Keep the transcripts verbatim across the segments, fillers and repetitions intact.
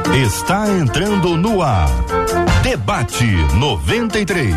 Está entrando no ar. Debate noventa e três.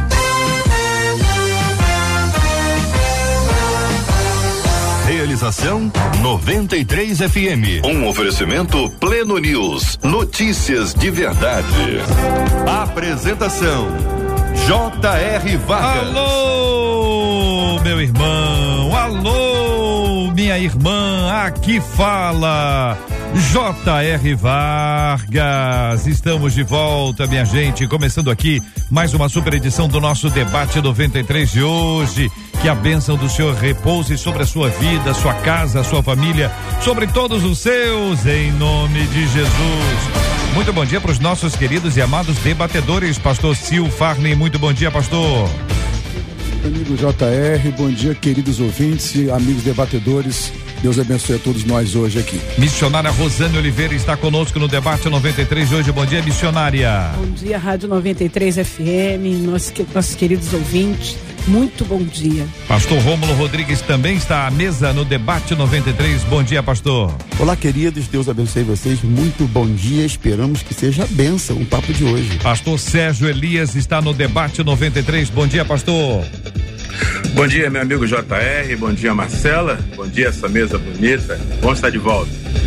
Realização noventa e três F M. Um oferecimento Pleno News. Notícias de verdade. Apresentação J R Vargas. Alô, meu irmão. Alô, minha irmã. Aqui fala J R Vargas. Estamos de volta, minha gente, começando aqui mais uma super edição do nosso Debate noventa e três de hoje. Que a bênção do Senhor repouse sobre a sua vida, sua casa, sua família, sobre todos os seus, em nome de Jesus. Muito bom dia para os nossos queridos e amados debatedores, pastor Sil Farney. Muito bom dia, pastor. Amigo J R, bom dia, queridos ouvintes e amigos debatedores. Deus abençoe a todos nós hoje aqui. Missionária Rosane Oliveira está conosco no Debate noventa e três de hoje. Bom dia, missionária. Bom dia, Rádio noventa e três F M, nossos, nossos queridos ouvintes. Muito bom dia. Pastor Rômulo Rodrigues também está à mesa no Debate noventa e três. Bom dia, pastor. Olá, queridos, Deus abençoe vocês. Muito bom dia. Esperamos que seja a bênção o papo de hoje. Pastor Sérgio Elias está no Debate noventa e três. Bom dia, pastor. Bom dia, meu amigo J R, bom dia, Marcela, bom dia, essa mesa bonita, bom estar de volta.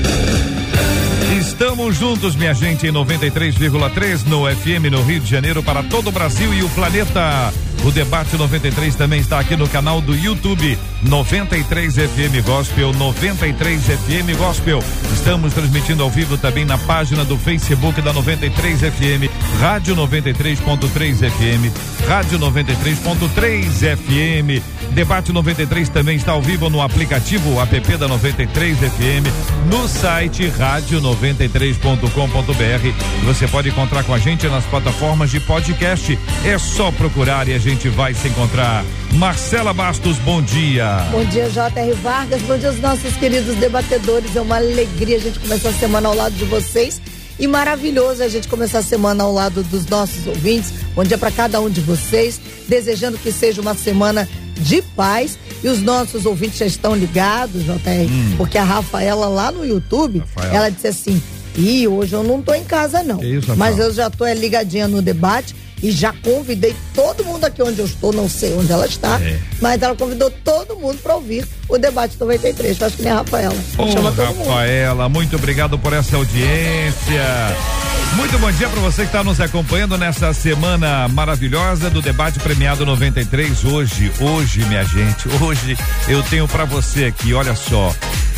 Estamos juntos, minha gente, em noventa e três vírgula três no F M no Rio de Janeiro para todo o Brasil e o planeta. O Debate noventa e três também está aqui no canal do YouTube noventa e três F M Gospel, noventa e três F M Gospel. Estamos transmitindo ao vivo também na página do Facebook da noventa e três F M, Rádio noventa e três ponto três F M, Rádio noventa e três ponto três F M. Debate noventa e três também está ao vivo no aplicativo app da noventa e três F M, no site rádio noventa e três ponto com ponto b r. Você pode encontrar com a gente nas plataformas de podcast. É só procurar e a gente vai se encontrar. Marcela Bastos, bom dia. Bom dia, J R Vargas. Bom dia aos nossos queridos debatedores. É uma alegria a gente começar a semana ao lado de vocês. E maravilhoso a gente começar a semana ao lado dos nossos ouvintes. Bom dia para cada um de vocês. Desejando que seja uma semana de paz. E os nossos ouvintes já estão ligados, J R, hum. porque a Rafaela lá no YouTube, Rafaela. ela disse assim: e hoje eu não tô em casa não, isso, mas eu já tô é, ligadinha no debate e já convidei todo mundo aqui onde eu estou, não sei onde ela está, é. mas ela convidou todo mundo para ouvir o Debate noventa e três. Eu acho que nem a Rafaela. Ô, Chama todo Rafaela, mundo. Muito obrigado por essa audiência. Muito bom dia para você que está nos acompanhando nessa semana maravilhosa do Debate Premiado noventa e três. Hoje, hoje, minha gente, hoje eu tenho para você aqui, olha só.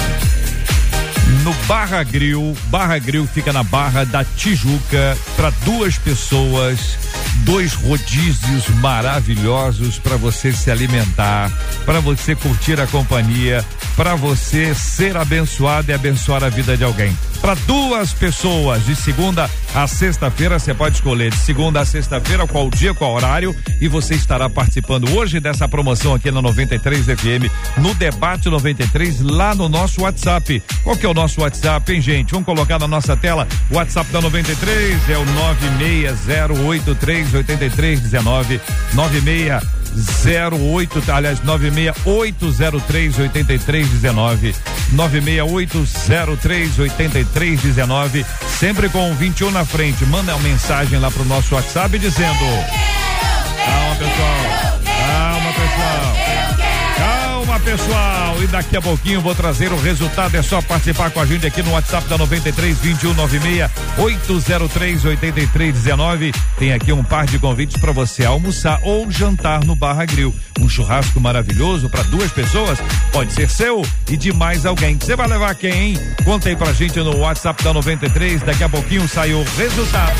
No Barra Grill, Barra Grill fica na Barra da Tijuca, para duas pessoas, dois rodízios maravilhosos para você se alimentar, para você curtir a companhia, para você ser abençoado e abençoar a vida de alguém. Para duas pessoas, de segunda a sexta-feira, você pode escolher de segunda a sexta-feira, qual dia, qual horário, e você estará participando hoje dessa promoção aqui na noventa e três F M, no Debate noventa e três, lá no nosso WhatsApp. Qual que é o nosso WhatsApp, hein, gente? Vamos colocar na nossa tela. O WhatsApp da noventa e três é o nove seis zero oito três oito três um nove, nove seis zero oito, aliás, nove seis oito zero três oito três um nove, nove seis oito zero três oito três um nove, sempre com o vinte e um na frente. Manda uma mensagem lá pro nosso WhatsApp dizendo: calma, pessoal, calma, pessoal, calma, pessoal, e daqui a pouquinho vou trazer o resultado. É só participar com a gente aqui no WhatsApp da noventa e três, vinte e um, nove seis oito zero três oito três um nove. Tem aqui um par de convites para você almoçar ou jantar no Barra Grill. Um churrasco maravilhoso para duas pessoas, pode ser seu e de mais alguém. Você vai levar quem, hein? Conta aí pra gente no WhatsApp da noventa e três. Daqui a pouquinho sai o resultado.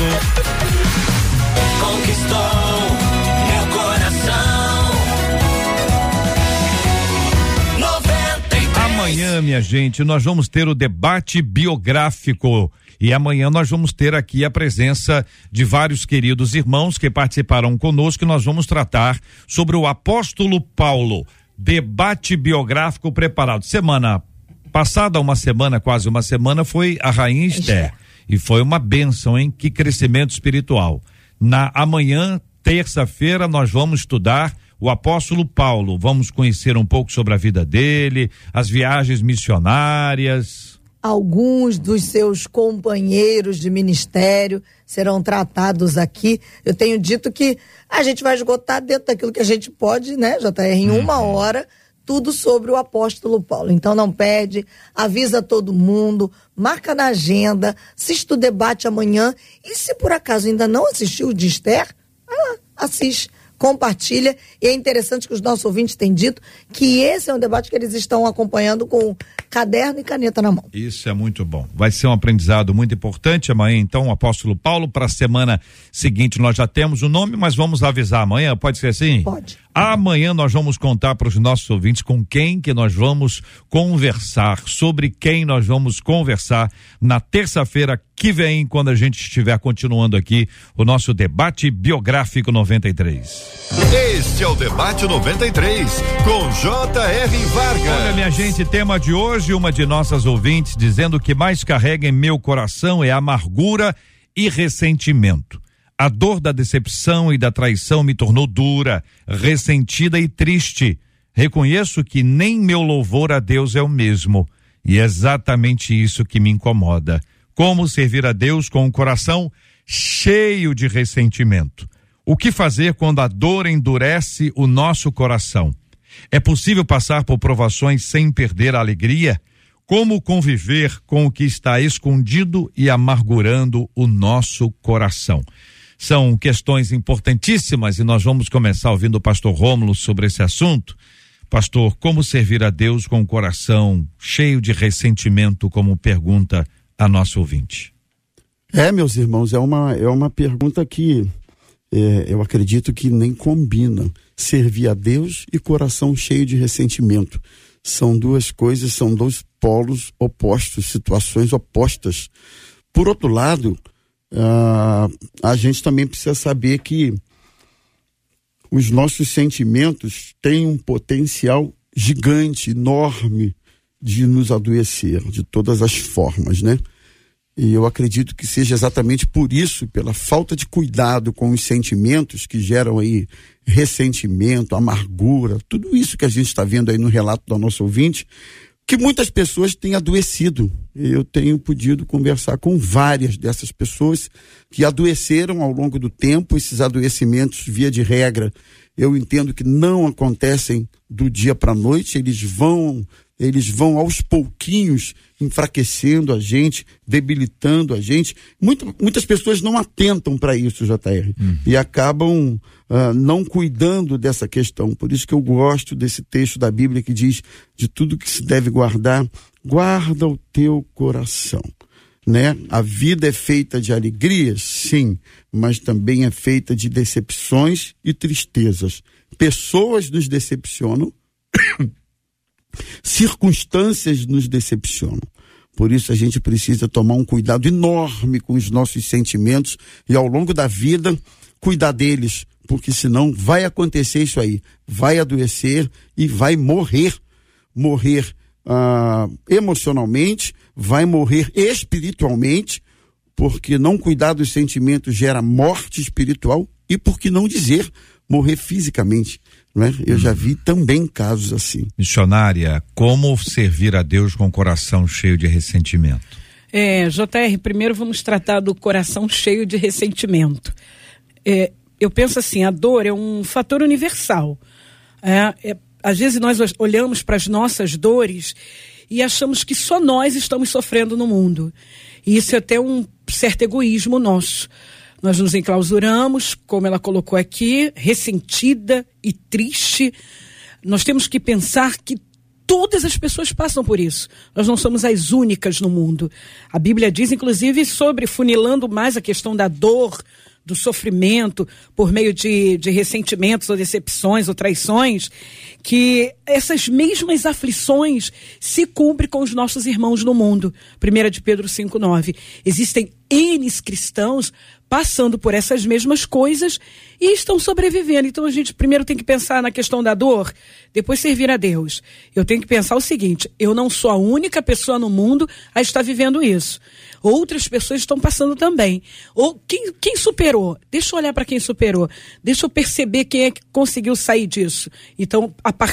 Conquistou meu coração. noventa e três. Amanhã, minha gente, nós vamos ter o debate biográfico. E amanhã nós vamos ter aqui a presença de vários queridos irmãos que participarão conosco, e nós vamos tratar sobre o apóstolo Paulo. Debate biográfico preparado. Semana passada, uma semana, quase uma semana, foi a Rainha Esther. E foi uma bênção, hein? Que crescimento espiritual. Na amanhã, terça-feira, nós vamos estudar o apóstolo Paulo. Vamos conhecer um pouco sobre a vida dele, as viagens missionárias. alguns dos seus companheiros de ministério serão tratados aqui. Eu tenho dito que a gente vai esgotar dentro daquilo que a gente pode, né, J R, em uma hora, tudo sobre o apóstolo Paulo. Então não perde, avisa todo mundo, marca na agenda, assiste o debate amanhã e se por acaso ainda não assistiu o de Esther, vai lá, assiste, compartilha. E é interessante que os nossos ouvintes têm dito que esse é um debate que eles estão acompanhando com caderno e caneta na mão. Isso é muito bom. Vai ser um aprendizado muito importante amanhã, então, o apóstolo Paulo. Para a semana seguinte nós já temos o nome, mas vamos avisar amanhã, pode ser assim? Pode. Amanhã nós vamos contar para os nossos ouvintes com quem que nós vamos conversar, sobre quem nós vamos conversar na terça-feira que vem, quando a gente estiver continuando aqui o nosso debate biográfico noventa e três. Este é o Debate noventa e três, com J R. Vargas. Olha, minha gente, tema de hoje, uma de nossas ouvintes dizendo que mais carrega em meu coração é amargura e ressentimento. A dor da decepção e da traição me tornou dura, ressentida e triste. Reconheço que nem meu louvor a Deus é o mesmo. E é exatamente isso que me incomoda. Como servir a Deus com um coração cheio de ressentimento? O que fazer quando a dor endurece o nosso coração? É possível passar por provações sem perder a alegria? Como conviver com o que está escondido e amargurando o nosso coração? São questões importantíssimas e nós vamos começar ouvindo o pastor Rômulo sobre esse assunto. Pastor, como servir a Deus com o coração cheio de ressentimento, como pergunta a nosso ouvinte? É, meus irmãos, é uma, é uma pergunta que é, eu acredito que nem combina. Servir a Deus e coração cheio de ressentimento. São duas coisas, são dois polos opostos, situações opostas. Por outro lado, Uh, a gente também precisa saber que os nossos sentimentos têm um potencial gigante, enorme de nos adoecer, de todas as formas, né? E eu acredito que seja exatamente por isso, pela falta de cuidado com os sentimentos que geram aí ressentimento, amargura, tudo isso que a gente está vendo aí no relato do nosso ouvinte, que muitas pessoas têm adoecido. Eu tenho podido conversar com várias dessas pessoas que adoeceram ao longo do tempo. Esses adoecimentos, via de regra, eu entendo que não acontecem do dia para a noite, eles vão, eles vão aos pouquinhos enfraquecendo a gente, debilitando a gente. Muito, muitas pessoas não atentam para isso, J R, hum. e acabam uh, não cuidando dessa questão. Por isso que eu gosto desse texto da Bíblia que diz: de tudo que se deve guardar, guarda o teu coração. Né? A vida é feita de alegrias, sim, mas também é feita de decepções e tristezas. Pessoas nos decepcionam, circunstâncias nos decepcionam. Por isso a gente precisa tomar um cuidado enorme com os nossos sentimentos e ao longo da vida cuidar deles, porque senão vai acontecer isso aí, vai adoecer e vai morrer, morrer ah, emocionalmente, vai morrer espiritualmente, porque não cuidar dos sentimentos gera morte espiritual e, por que não dizer, morrer fisicamente. Não é? Eu já vi também casos assim. Missionária, como servir a Deus com o coração cheio de ressentimento? É, J R, primeiro vamos tratar do coração cheio de ressentimento. É, eu penso assim, a dor é um fator universal. É, é, às vezes nós olhamos para as nossas dores e achamos que só nós estamos sofrendo no mundo. E isso é até um certo egoísmo nosso. Nós nos enclausuramos, como ela colocou aqui, ressentida e triste. Nós temos que pensar que todas as pessoas passam por isso. Nós não somos as únicas no mundo. A Bíblia diz, inclusive, sobre, funilando mais a questão da dor, do sofrimento, por meio de, de ressentimentos ou decepções ou traições, que essas mesmas aflições se cumprem com os nossos irmãos no mundo. primeira de Pedro cinco, nove. Existem N cristãos passando por essas mesmas coisas e estão sobrevivendo. Então a gente primeiro tem que pensar na questão da dor, depois servir a Deus. Eu tenho que pensar o seguinte: eu não sou a única pessoa no mundo a estar vivendo isso. Outras pessoas estão passando também. Ou quem, quem superou? Deixa eu olhar para quem superou. Deixa eu perceber quem é que conseguiu sair disso. Então, a partir disso,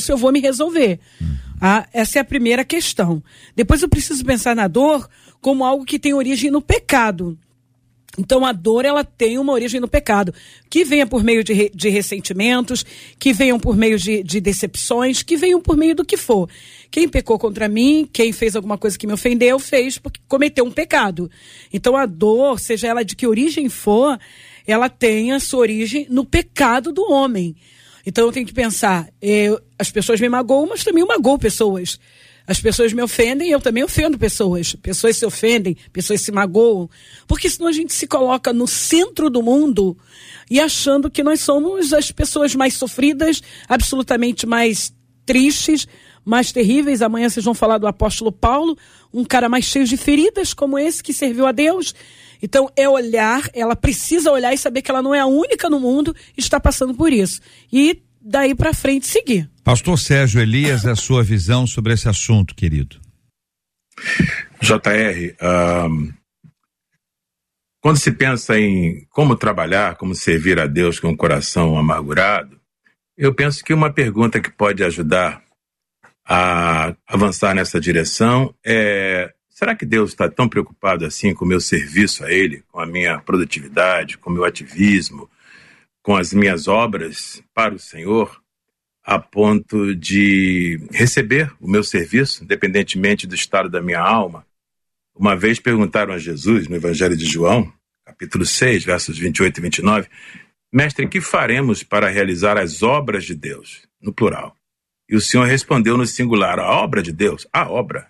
disso eu vou me resolver. Ah, essa é a primeira questão. Depois eu preciso pensar na dor como algo que tem origem no pecado. Então a dor, ela tem uma origem no pecado, que venha por meio de, re, de ressentimentos, que venham por meio de, de decepções, que venham por meio do que for. Quem pecou contra mim, quem fez alguma coisa que me ofendeu, fez porque cometeu um pecado. Então a dor, seja ela de que origem for, ela tem a sua origem no pecado do homem. Então eu tenho que pensar, eu, as pessoas me magoam, mas também eu magoo pessoas. As pessoas me ofendem, eu também ofendo pessoas. Pessoas se ofendem, pessoas se magoam. Porque senão a gente se coloca no centro do mundo e achando que nós somos as pessoas mais sofridas, absolutamente mais tristes, mais terríveis. Amanhã vocês vão falar do apóstolo Paulo, um cara mais cheio de feridas como esse que serviu a Deus. Então é olhar, ela precisa olhar e saber que ela não é a única no mundo que está passando por isso. E daí para frente seguir. Pastor Sérgio Elias, a sua visão sobre esse assunto, querido. J R, um, quando se pensa em como trabalhar, como servir a Deus com o coração amargurado, eu penso que uma pergunta que pode ajudar a avançar nessa direção é: será que Deus está tão preocupado assim com o meu serviço a Ele, com a minha produtividade, com o meu ativismo, com as minhas obras para o Senhor, a ponto de receber o meu serviço, independentemente do estado da minha alma? Uma vez perguntaram a Jesus, no Evangelho de João, capítulo seis, versos vinte e oito e vinte e nove, mestre, que faremos para realizar as obras de Deus? No plural. E o Senhor respondeu no singular: a obra de Deus, a obra,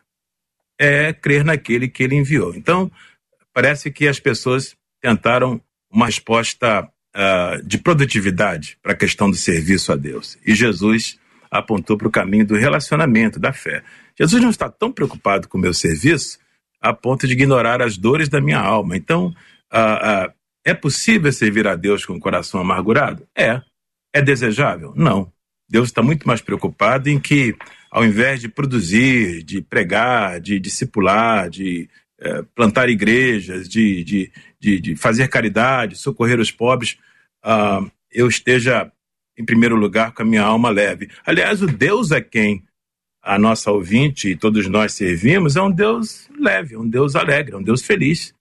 é crer naquele que Ele enviou. Então, parece que as pessoas tentaram uma resposta Uh, de produtividade para a questão do serviço a Deus. E Jesus apontou para o caminho do relacionamento, da fé. Jesus não está tão preocupado com o meu serviço a ponto de ignorar as dores da minha alma. Então, uh, uh, é possível servir a Deus com o coração amargurado? É. É desejável? Não. Deus está muito mais preocupado em que, ao invés de produzir, de pregar, de discipular, de uh, plantar igrejas, de... de De, de fazer caridade, socorrer os pobres, uh, eu esteja, em primeiro lugar, com a minha alma leve. Aliás, o Deus a quem a nossa ouvinte e todos nós servimos é um Deus leve, um Deus alegre, um Deus feliz.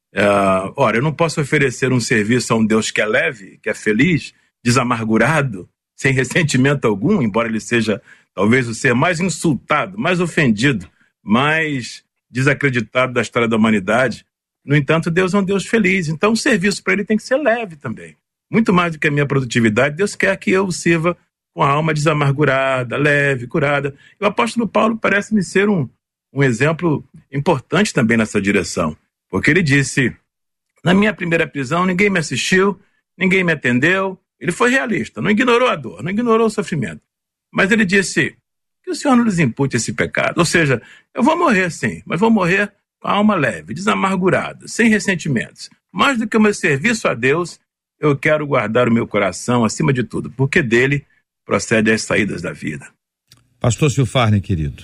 Uh, ora, eu não posso oferecer um serviço a um Deus que é leve, que é feliz, desamargurado, sem ressentimento algum, embora ele seja talvez o ser mais insultado, mais ofendido, mais desacreditado da história da humanidade. No entanto, Deus é um Deus feliz, então o serviço para Ele tem que ser leve também. Muito mais do que a minha produtividade, Deus quer que eu sirva com a alma desamargurada, leve, curada. E o apóstolo Paulo parece-me ser um, um exemplo importante também nessa direção, porque ele disse: na minha primeira prisão ninguém me assistiu, ninguém me atendeu. Ele foi realista, não ignorou a dor, não ignorou o sofrimento. Mas ele disse: que o Senhor não lhes impute esse pecado. Ou seja, eu vou morrer sim, mas vou morrer com a alma leve, desamargurada, sem ressentimentos. Mais do que o meu serviço a Deus, eu quero guardar o meu coração acima de tudo, porque dele procede as saídas da vida. Pastor Silfarne, querido.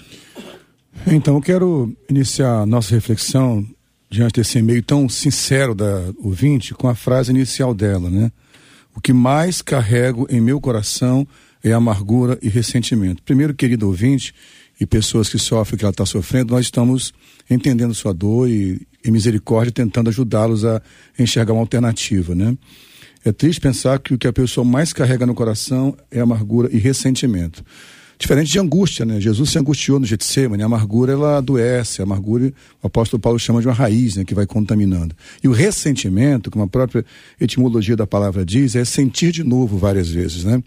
Então, eu quero iniciar a nossa reflexão diante desse e-mail tão sincero da ouvinte com a frase inicial dela, né? O que mais carrego em meu coração é amargura e ressentimento. Primeiro, querido ouvinte, e pessoas que sofrem o que ela está sofrendo, nós estamos entendendo sua dor e, em misericórdia, tentando ajudá-los a enxergar uma alternativa, né? É triste pensar que o que a pessoa mais carrega no coração é amargura e ressentimento. Diferente de angústia, né? Jesus se angustiou no Getsemane, a amargura ela adoece, a amargura o apóstolo Paulo chama de uma raiz, né, que vai contaminando. E o ressentimento, como a própria etimologia da palavra diz, é sentir de novo várias vezes, né?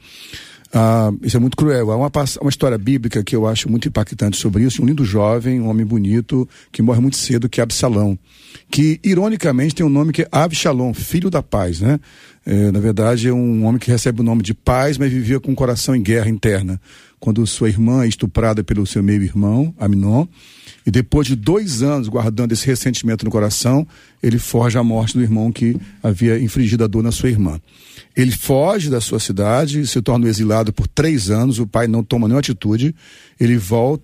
Ah, isso é muito cruel. Há uma, uma história bíblica que eu acho muito impactante sobre isso. Um lindo jovem, um homem bonito, que morre muito cedo, que é Absalão. Que, ironicamente, tem um nome que é Avshalom, filho da paz, né? É, na verdade, é um homem que recebe o nome de paz, mas vivia com o coração em guerra interna. Quando sua irmã é estuprada pelo seu meio-irmão, Aminon, e depois de dois anos guardando esse ressentimento no coração, ele forja a morte do irmão que havia infligido a dor na sua irmã. Ele foge da sua cidade, se torna um exilado por três anos, o pai não toma nenhuma atitude, ele volta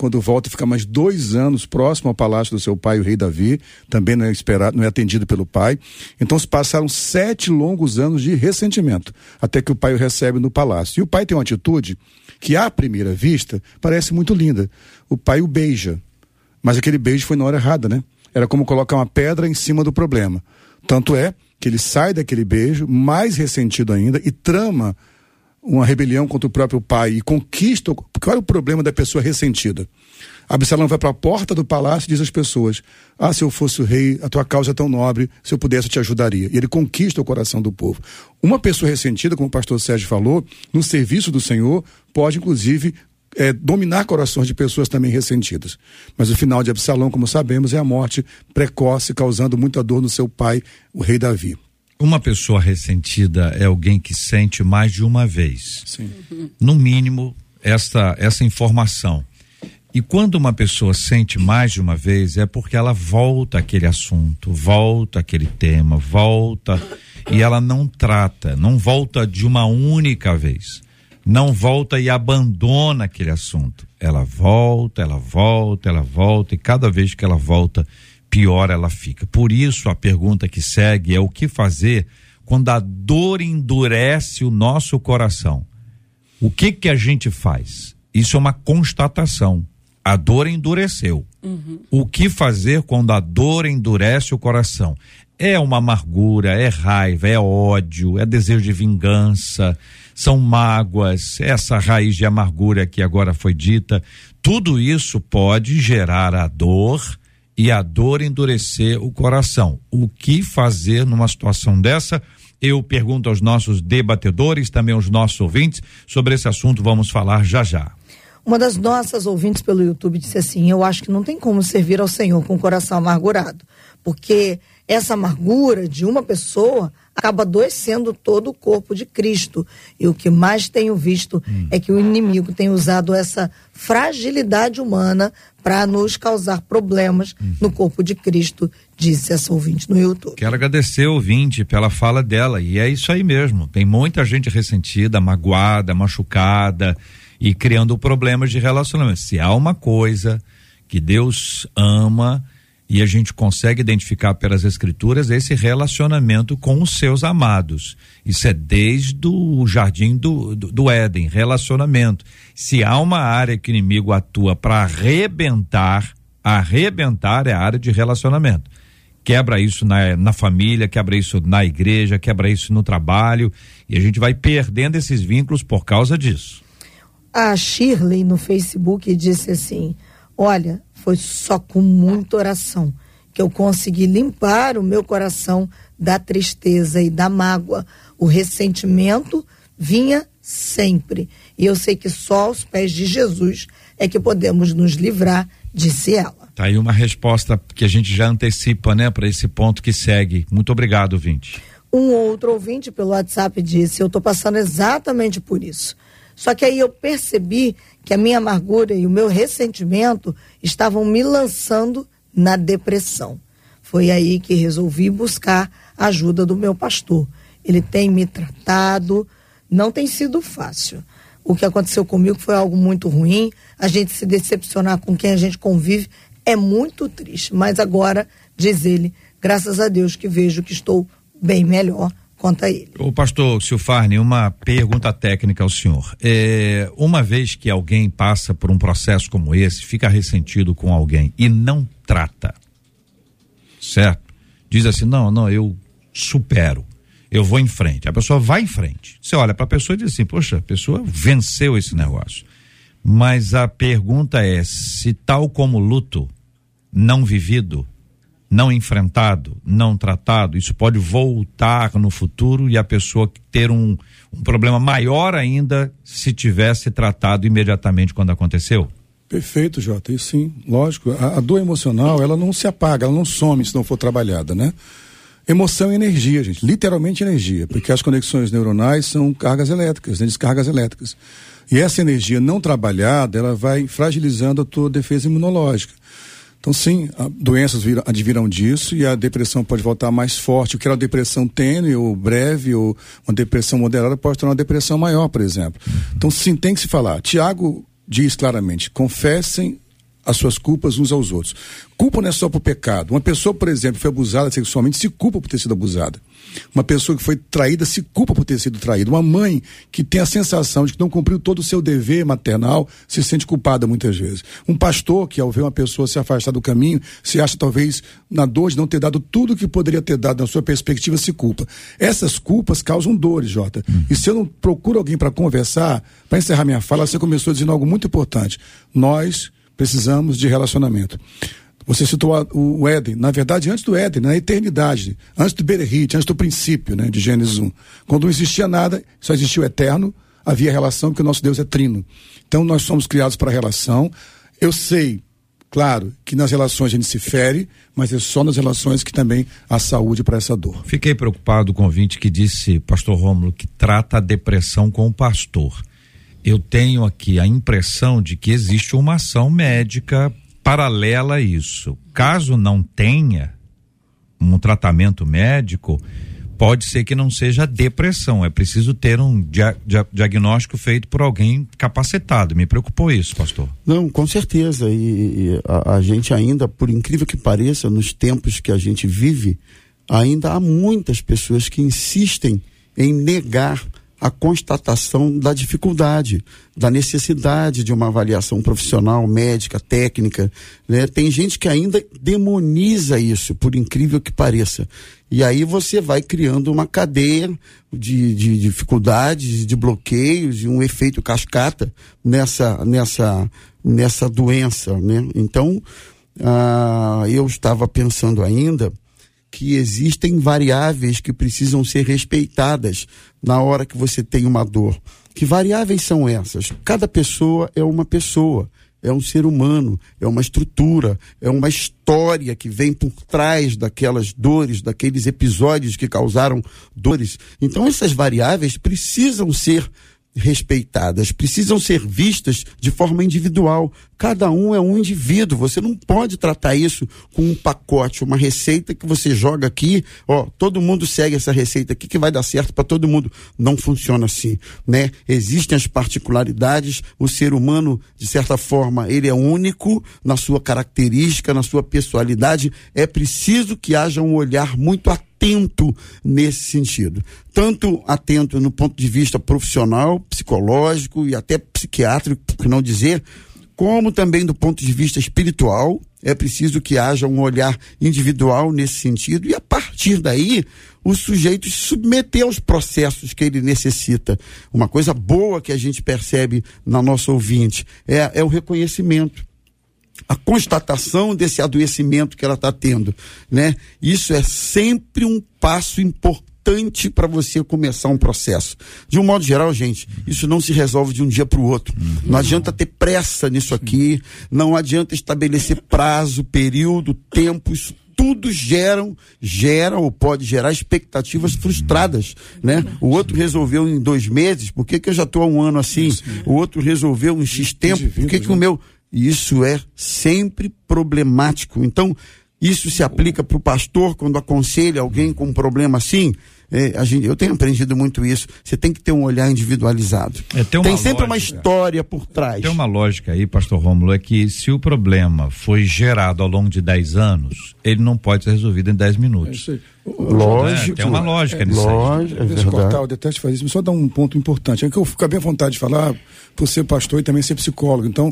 quando volta fica mais dois anos próximo ao palácio do seu pai, o rei Davi, também não é esperado, não é atendido pelo pai. Então se passaram sete longos anos de ressentimento, até que o pai o recebe no palácio. E o pai tem uma atitude que, à primeira vista, parece muito linda. O pai o beija, mas aquele beijo foi na hora errada, né? Era como colocar uma pedra em cima do problema. Tanto é que ele sai daquele beijo, mais ressentido ainda, e trama uma rebelião contra o próprio pai e conquista. Porque olha o problema da pessoa ressentida. Absalão vai para a porta do palácio e diz às pessoas: ah, se eu fosse o rei, a tua causa é tão nobre, se eu pudesse eu te ajudaria. E ele conquista o coração do povo. Uma pessoa ressentida, como o pastor Sérgio falou, no serviço do Senhor, pode inclusive é, dominar corações de pessoas também ressentidas. Mas o final de Absalão, como sabemos, é a morte precoce, causando muita dor no seu pai, o rei Davi. Uma pessoa ressentida é alguém que sente mais de uma vez. Sim. No mínimo, essa, essa informação. E quando uma pessoa sente mais de uma vez, é porque ela volta àquele assunto, volta àquele tema, volta, e ela não trata, não volta de uma única vez. Não volta e abandona aquele assunto. Ela volta, ela volta, ela volta, e cada vez que ela volta, pior ela fica. Por isso a pergunta que segue é: o que fazer quando a dor endurece o nosso coração? O que que a gente faz? Isso é uma constatação. A dor endureceu. Uhum. O que fazer quando a dor endurece o coração? É uma amargura, é raiva, é ódio, é desejo de vingança, são mágoas, essa raiz de amargura que agora foi dita. Tudo isso pode gerar a dor e a dor endurecer o coração. O que fazer numa situação dessa? Eu pergunto aos nossos debatedores, também aos nossos ouvintes, sobre esse assunto vamos falar já já. Uma das nossas ouvintes pelo YouTube disse assim: eu acho que não tem como servir ao Senhor com o coração amargurado, porque essa amargura de uma pessoa acaba adoecendo todo o corpo de Cristo. E o que mais tenho visto hum. é que o inimigo tem usado essa fragilidade humana para nos causar problemas hum. no corpo de Cristo, disse essa ouvinte no YouTube. Quero agradecer o ouvinte pela fala dela, e é isso aí mesmo. Tem muita gente ressentida, magoada, machucada e criando problemas de relacionamento. Se há uma coisa que Deus ama e a gente consegue identificar pelas escrituras, esse relacionamento com os seus amados. Isso é desde o jardim do, do, do Éden, relacionamento. Se há uma área que o inimigo atua para arrebentar, arrebentar é a área de relacionamento. Quebra isso na, na família, quebra isso na igreja, quebra isso no trabalho, e a gente vai perdendo esses vínculos por causa disso. A Shirley no Facebook disse assim: olha, foi só com muita oração que eu consegui limpar o meu coração da tristeza e da mágoa. O ressentimento vinha sempre. E eu sei que só aos pés de Jesus é que podemos nos livrar, disse ela. Tá aí uma resposta que a gente já antecipa, né, para esse ponto que segue. Muito obrigado, ouvinte. Um outro ouvinte pelo WhatsApp disse: eu tô passando exatamente por isso. Só que aí eu percebi que a minha amargura e o meu ressentimento estavam me lançando na depressão. Foi aí que resolvi buscar a ajuda do meu pastor. Ele tem me tratado, não tem sido fácil. O que aconteceu comigo foi algo muito ruim. A gente se decepcionar com quem a gente convive é muito triste. Mas agora, diz ele, graças a Deus que vejo que estou bem melhor. Conta ele. O pastor Silfarne, uma pergunta técnica ao senhor. É, uma vez que alguém passa por um processo como esse, fica ressentido com alguém e não trata, certo? Diz assim: não, não, eu supero, eu vou em frente. A pessoa vai em frente. Você olha para a pessoa e diz assim: poxa, a pessoa venceu esse negócio. Mas a pergunta é: se tal como luto não vivido, não enfrentado, não tratado, isso pode voltar no futuro e a pessoa ter um, um problema maior ainda se tivesse tratado imediatamente quando aconteceu? Perfeito, Jota, isso sim, lógico. A, a dor emocional, ela não se apaga, ela não some se não for trabalhada, né? Emoção é energia, gente, literalmente energia, porque as conexões neuronais são cargas elétricas, né? Descargas elétricas. E essa energia não trabalhada, ela vai fragilizando a tua defesa imunológica. Então, sim, doenças viram, advirão disso e a depressão pode voltar mais forte. O que era uma depressão tênue ou breve ou uma depressão moderada pode tornar uma depressão maior, por exemplo. Então, sim, tem que se falar. Tiago diz claramente: confessem as suas culpas uns aos outros. Culpa não é só por pecado. Uma pessoa, por exemplo, que foi abusada sexualmente, se culpa por ter sido abusada. Uma pessoa que foi traída se culpa por ter sido traída. Uma mãe que tem a sensação de que não cumpriu todo o seu dever maternal se sente culpada muitas vezes. Um pastor que, ao ver uma pessoa se afastar do caminho, se acha talvez na dor de não ter dado tudo o que poderia ter dado na sua perspectiva, se culpa. Essas culpas causam dores, Jota. Hum. E se eu não procuro alguém para conversar, para encerrar minha fala, você começou dizendo algo muito importante. Nós precisamos de relacionamento. Você citou a, o, o Éden, na verdade antes do Éden, na eternidade, antes do Bereshit, antes do princípio, né, de Gênesis um. Quando não existia nada, só existia o eterno, havia relação, porque o nosso Deus é trino. Então nós somos criados para a relação. Eu sei, claro, que nas relações a gente se fere, mas é só nas relações que também há saúde para essa dor. Fiquei preocupado com o ouvinte que disse, pastor Rômulo, que trata a depressão com o pastor. Eu tenho aqui a impressão de que existe uma ação médica paralela a isso. Caso não tenha um tratamento médico, pode ser que não seja depressão. É preciso ter um dia, dia, diagnóstico feito por alguém capacitado. Me preocupou isso, pastor. Não, com certeza. E, e a, a gente ainda, por incrível que pareça, nos tempos que a gente vive, ainda há muitas pessoas que insistem em negar a constatação da dificuldade, da necessidade de uma avaliação profissional, médica, técnica, né? Tem gente que ainda demoniza isso, por incrível que pareça. E aí você vai criando uma cadeia de, de dificuldades, de bloqueios e um efeito cascata nessa, nessa, nessa doença, né? Então, ah, eu estava pensando ainda que existem variáveis que precisam ser respeitadas na hora que você tem uma dor. Que variáveis são essas? Cada pessoa é uma pessoa, é um ser humano, é uma estrutura, é uma história que vem por trás daquelas dores, daqueles episódios que causaram dores. Então essas variáveis precisam ser respeitadas, precisam ser vistas de forma individual. Cada um é um indivíduo, você não pode tratar isso com um pacote, uma receita que você joga aqui, ó, todo mundo segue essa receita aqui que vai dar certo para todo mundo. Não funciona assim, né? Existem as particularidades, o ser humano, de certa forma, ele é único na sua característica, na sua pessoalidade. É preciso que haja um olhar muito atento atento nesse sentido, tanto atento no ponto de vista profissional, psicológico e até psiquiátrico, por não dizer, como também do ponto de vista espiritual. É preciso que haja um olhar individual nesse sentido e a partir daí o sujeito se submeter aos processos que ele necessita. Uma coisa boa que a gente percebe na nossa ouvinte é, é o reconhecimento, a constatação desse adoecimento que ela está tendo, né? Isso é sempre um passo importante para você começar um processo. De um modo geral, gente, isso não se resolve de um dia para o outro. Uhum. Não adianta ter pressa nisso aqui, não adianta estabelecer prazo, período, tempo, isso tudo geram, gera ou pode gerar expectativas frustradas, né? O outro resolveu em dois meses, por que que eu já estou há um ano assim? O outro resolveu em X tempo, por que que o meu... Isso é sempre problemático. Então, isso se aplica para o pastor quando aconselha alguém com um problema assim. É, a gente, eu tenho aprendido muito isso. Você tem que ter um olhar individualizado. É, tem tem sempre lógica, uma história por trás. Tem uma lógica aí, pastor Rômulo, é que se o problema foi gerado ao longo de dez anos, ele não pode ser resolvido em dez minutos. É lógico. É, tem uma lógica é, nisso lógico, aí. É cortar, eu detesto fazer isso, mas só dar um ponto importante. É que eu fico bem à vontade de falar por ser pastor e também ser psicólogo. Então,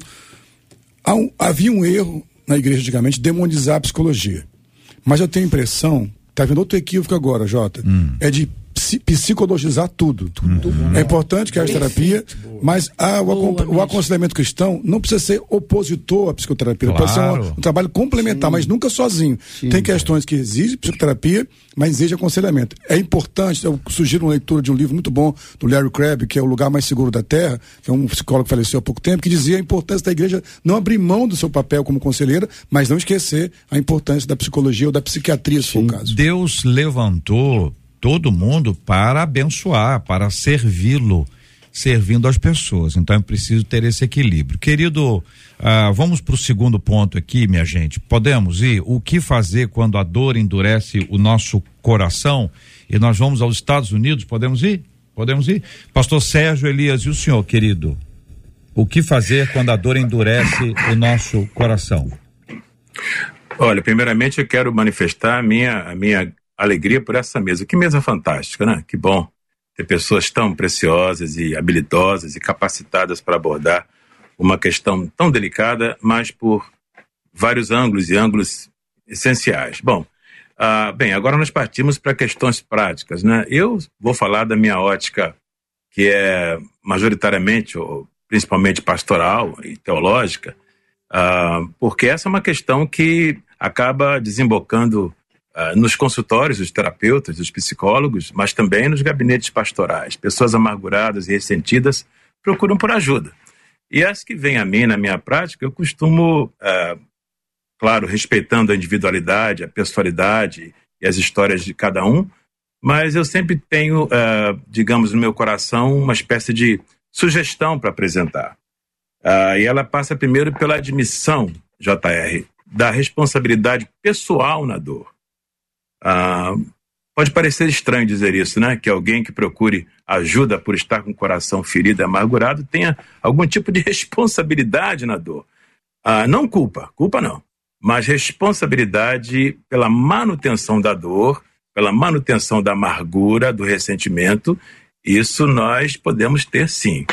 há um, havia um erro na igreja antigamente, demonizar a psicologia. Mas eu tenho a impressão, tá vendo outro equívoco agora, Jota, hum. é de psicologizar tudo. tudo. Hum. É importante que haja terapia, mas a, o, Boa, o aconselhamento cristão não precisa ser opositor à psicoterapia. Claro. Pode ser um, um trabalho complementar, Sim. mas nunca sozinho. Sim, Tem questões que exigem psicoterapia, mas exigem aconselhamento. É importante, eu sugiro uma leitura de um livro muito bom do Larry Crabb, que é O Lugar Mais Seguro da Terra, que é um psicólogo que faleceu há pouco tempo, que dizia a importância da igreja não abrir mão do seu papel como conselheira, mas não esquecer a importância da psicologia ou da psiquiatria, se for o caso. Deus levantou todo mundo para abençoar, para servi-lo, servindo as pessoas. Então é preciso ter esse equilíbrio. Querido, ah, vamos para o segundo ponto aqui, minha gente. Podemos ir? O que fazer quando a dor endurece o nosso coração? E nós vamos aos Estados Unidos, podemos ir? Podemos ir? Pastor Sérgio Elias, e o senhor, querido? O que fazer quando a dor endurece o nosso coração? Olha, primeiramente eu quero manifestar a minha, a minha alegria por essa mesa. Que mesa fantástica, né? Que bom ter pessoas tão preciosas e habilidosas e capacitadas para abordar uma questão tão delicada, mas por vários ângulos e ângulos essenciais. Bom, ah, bem, agora nós partimos para questões práticas, né? Eu vou falar da minha ótica, que é majoritariamente, ou principalmente pastoral e teológica, uh, porque essa é uma questão que acaba desembocando uh, nos consultórios dos terapeutas, dos psicólogos, mas também nos gabinetes pastorais. Pessoas amarguradas e ressentidas procuram por ajuda. E as que vêm a mim, na minha prática, eu costumo, uh, claro, respeitando a individualidade, a pessoalidade e as histórias de cada um, mas eu sempre tenho, uh, digamos, no meu coração, uma espécie de sugestão para apresentar. Uh, e ela passa primeiro pela admissão, J R, da responsabilidade pessoal na dor. Uh, pode parecer estranho dizer isso, né? Que alguém que procure ajuda por estar com o coração ferido e amargurado tenha algum tipo de responsabilidade na dor. Uh, não culpa, culpa não, mas responsabilidade pela manutenção da dor, pela manutenção da amargura, do ressentimento. Isso nós podemos ter, sim.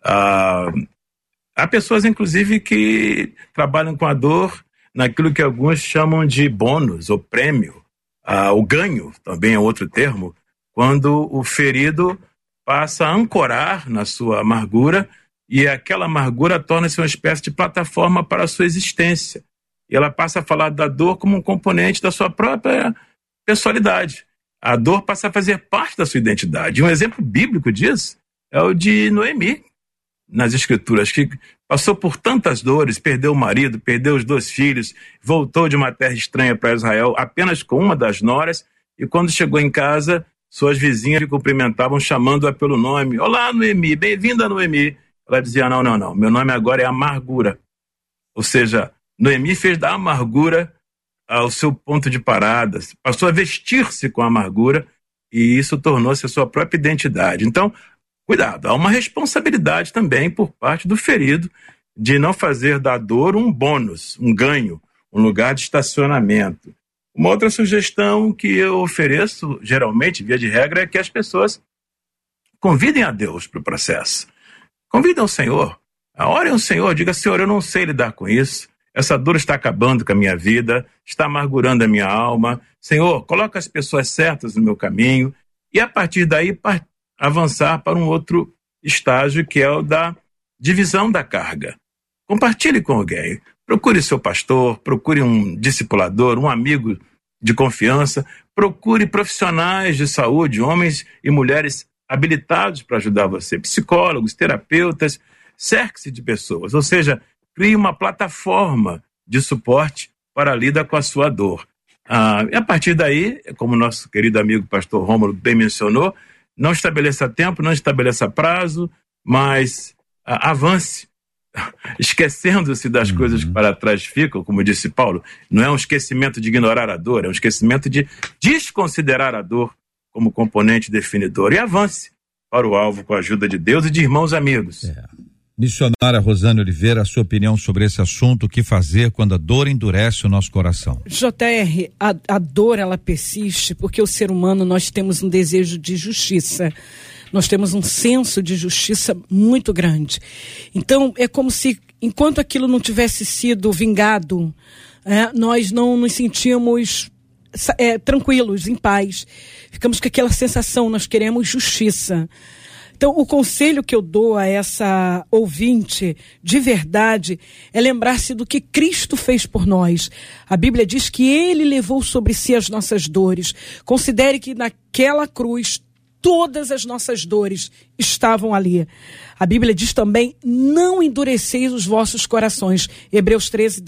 Ah, há pessoas, inclusive, que trabalham com a dor naquilo que alguns chamam de bônus ou prêmio. Ah, o ganho, também é outro termo, quando o ferido passa a ancorar na sua amargura e aquela amargura torna-se uma espécie de plataforma para a sua existência. E ela passa a falar da dor como um componente da sua própria pessoalidade. A dor passa a fazer parte da sua identidade. Um exemplo bíblico disso é o de Noemi, nas Escrituras, que passou por tantas dores, perdeu o marido, perdeu os dois filhos, voltou de uma terra estranha para Israel apenas com uma das noras, e quando chegou em casa, suas vizinhas lhe cumprimentavam chamando-a pelo nome. Olá, Noemi, bem-vinda, Noemi. Ela dizia, não, não, não, meu nome agora é amargura. Ou seja, Noemi fez da amargura ao seu ponto de parada, passou a vestir-se com a amargura e isso tornou-se a sua própria identidade. Então, cuidado, há uma responsabilidade também por parte do ferido de não fazer da dor um bônus, um ganho, um lugar de estacionamento. Uma outra sugestão que eu ofereço, geralmente, via de regra, é que as pessoas convidem a Deus para o processo. Convidem o Senhor, orem ao Senhor, diga, Senhor, eu não sei lidar com isso. Essa dor está acabando com a minha vida, está amargurando a minha alma. Senhor, coloca as pessoas certas no meu caminho e, a partir daí, par- avançar para um outro estágio, que é o da divisão da carga. Compartilhe com alguém. Procure seu pastor, procure um discipulador, um amigo de confiança. Procure profissionais de saúde, homens e mulheres habilitados para ajudar você. Psicólogos, terapeutas. Cerque-se de pessoas, ou seja, crie uma plataforma de suporte para lidar com a sua dor. Ah, e a partir daí, como nosso querido amigo pastor Rômulo bem mencionou, não estabeleça tempo, não estabeleça prazo, mas ah, avance, esquecendo-se das uhum. coisas que para trás ficam, como disse Paulo. Não é um esquecimento de ignorar a dor, é um esquecimento de desconsiderar a dor como componente definidor. E avance para o alvo com a ajuda de Deus e de irmãos amigos. É. Missionária Rosane Oliveira, a sua opinião sobre esse assunto, o que fazer quando a dor endurece o nosso coração? J R, a, a dor ela persiste porque o ser humano, nós temos um desejo de justiça, nós temos um senso de justiça muito grande. Então é como se, enquanto aquilo não tivesse sido vingado, é, nós não nos sentimos é, tranquilos, em paz, ficamos com aquela sensação, nós queremos justiça. Então, o conselho que eu dou a essa ouvinte, de verdade, é lembrar-se do que Cristo fez por nós. A Bíblia diz que Ele levou sobre si as nossas dores. Considere que naquela cruz, todas as nossas dores estavam ali. A Bíblia diz também, não endureceis os vossos corações. Hebreus treze,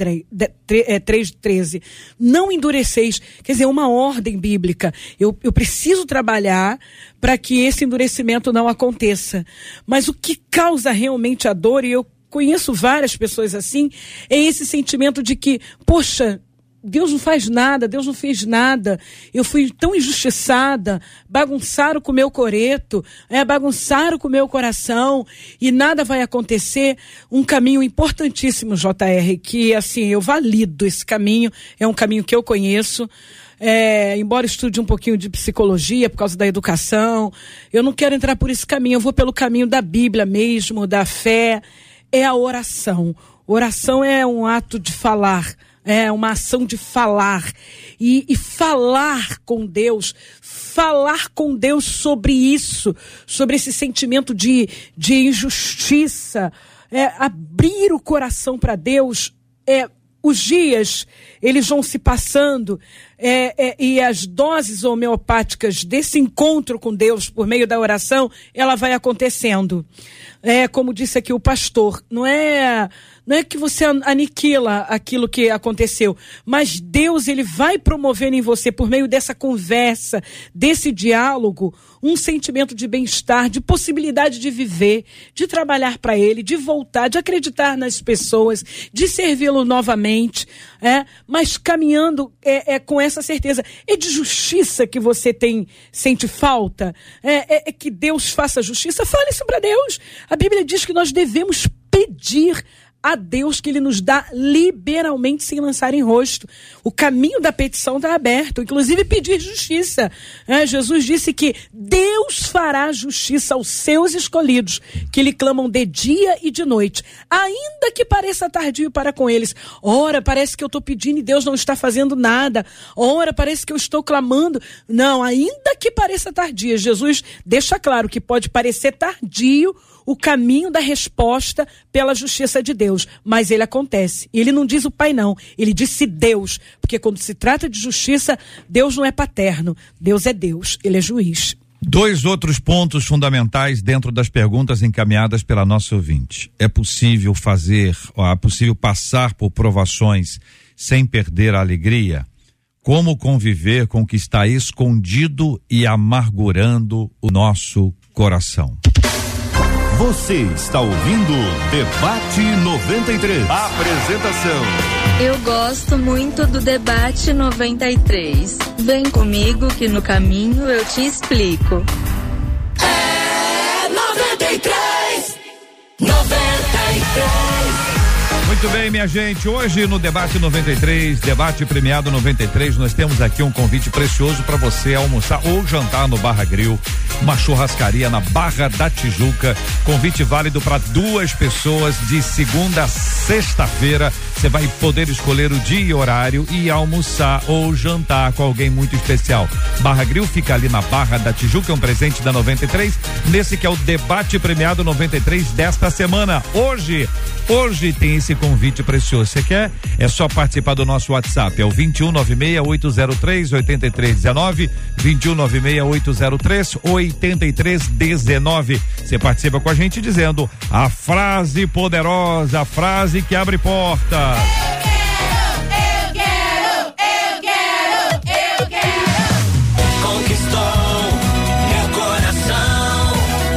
treze. Não endureceis. Quer dizer, uma ordem bíblica. Eu, eu preciso trabalhar para que esse endurecimento não aconteça. Mas o que causa realmente a dor, e eu conheço várias pessoas assim, é esse sentimento de que, poxa, Deus não faz nada, Deus não fez nada, eu fui tão injustiçada, bagunçaram com o meu coreto, é, bagunçaram com o meu coração e nada vai acontecer. Um caminho importantíssimo, J R, que assim, eu valido esse caminho, é um caminho que eu conheço. É, embora estude um pouquinho de psicologia por causa da educação, eu não quero entrar por esse caminho, eu vou pelo caminho da Bíblia mesmo, da fé, é a oração. Oração é um ato de falar, é uma ação de falar, e, e falar com Deus, falar com Deus sobre isso, sobre esse sentimento de, de injustiça, é, abrir o coração para Deus, é, os dias, eles vão se passando, é, é, e as doses homeopáticas desse encontro com Deus por meio da oração, ela vai acontecendo. É, como disse aqui o pastor, não é, não é que você aniquila aquilo que aconteceu, mas Deus, ele vai promovendo em você, por meio dessa conversa, desse diálogo, um sentimento de bem-estar, de possibilidade de viver, de trabalhar para Ele, de voltar, de acreditar nas pessoas, de servi-lo novamente, é, mas caminhando é, é, com essa certeza. É de justiça que você tem, sente falta? É, é, é que Deus faça justiça? Fale isso para Deus. A Bíblia diz que nós devemos pedir a Deus que Ele nos dá liberalmente sem lançar em rosto. O caminho da petição está aberto, inclusive pedir justiça. É, Jesus disse que Deus fará justiça aos seus escolhidos, que lhe clamam de dia e de noite, ainda que pareça tardio para com eles. Ora, parece que eu estou pedindo e Deus não está fazendo nada. Ora, parece que eu estou clamando. Não, ainda que pareça tardio. Jesus deixa claro que pode parecer tardio o caminho da resposta pela justiça de Deus, mas ele acontece. E ele não diz o Pai, não, ele disse Deus, porque quando se trata de justiça, Deus não é paterno, Deus é Deus, ele é juiz. Dois outros pontos fundamentais dentro das perguntas encaminhadas pela nossa ouvinte. É possível fazer, ó, é possível passar por provações sem perder a alegria? Como conviver com o que está escondido e amargurando o nosso coração? Você está ouvindo Debate noventa e três. Apresentação: eu gosto muito do Debate noventa e três. Vem comigo que no caminho eu te explico. É noventa e três, noventa e três. Muito bem, minha gente, hoje no Debate noventa e três, Debate Premiado noventa e três, nós temos aqui um convite precioso para você almoçar ou jantar no Barra Grill, uma churrascaria na Barra da Tijuca, convite válido para duas pessoas de segunda a sexta-feira. Você vai poder escolher o dia e horário e almoçar ou jantar com alguém muito especial. Barra Grill fica ali na Barra da Tijuca, é um presente da noventa e três, nesse que é o Debate Premiado noventa e três desta semana. Hoje, hoje tem esse convite precioso. Você quer? É só participar do nosso WhatsApp, é o vinte e um nove seis oito zero três oito três um nove, vinte e um nove seis oito zero três oito três um nove. Você participa com a gente dizendo a frase poderosa, a frase que abre porta. Eu quero, eu quero, eu quero, eu quero. Conquistou meu coração.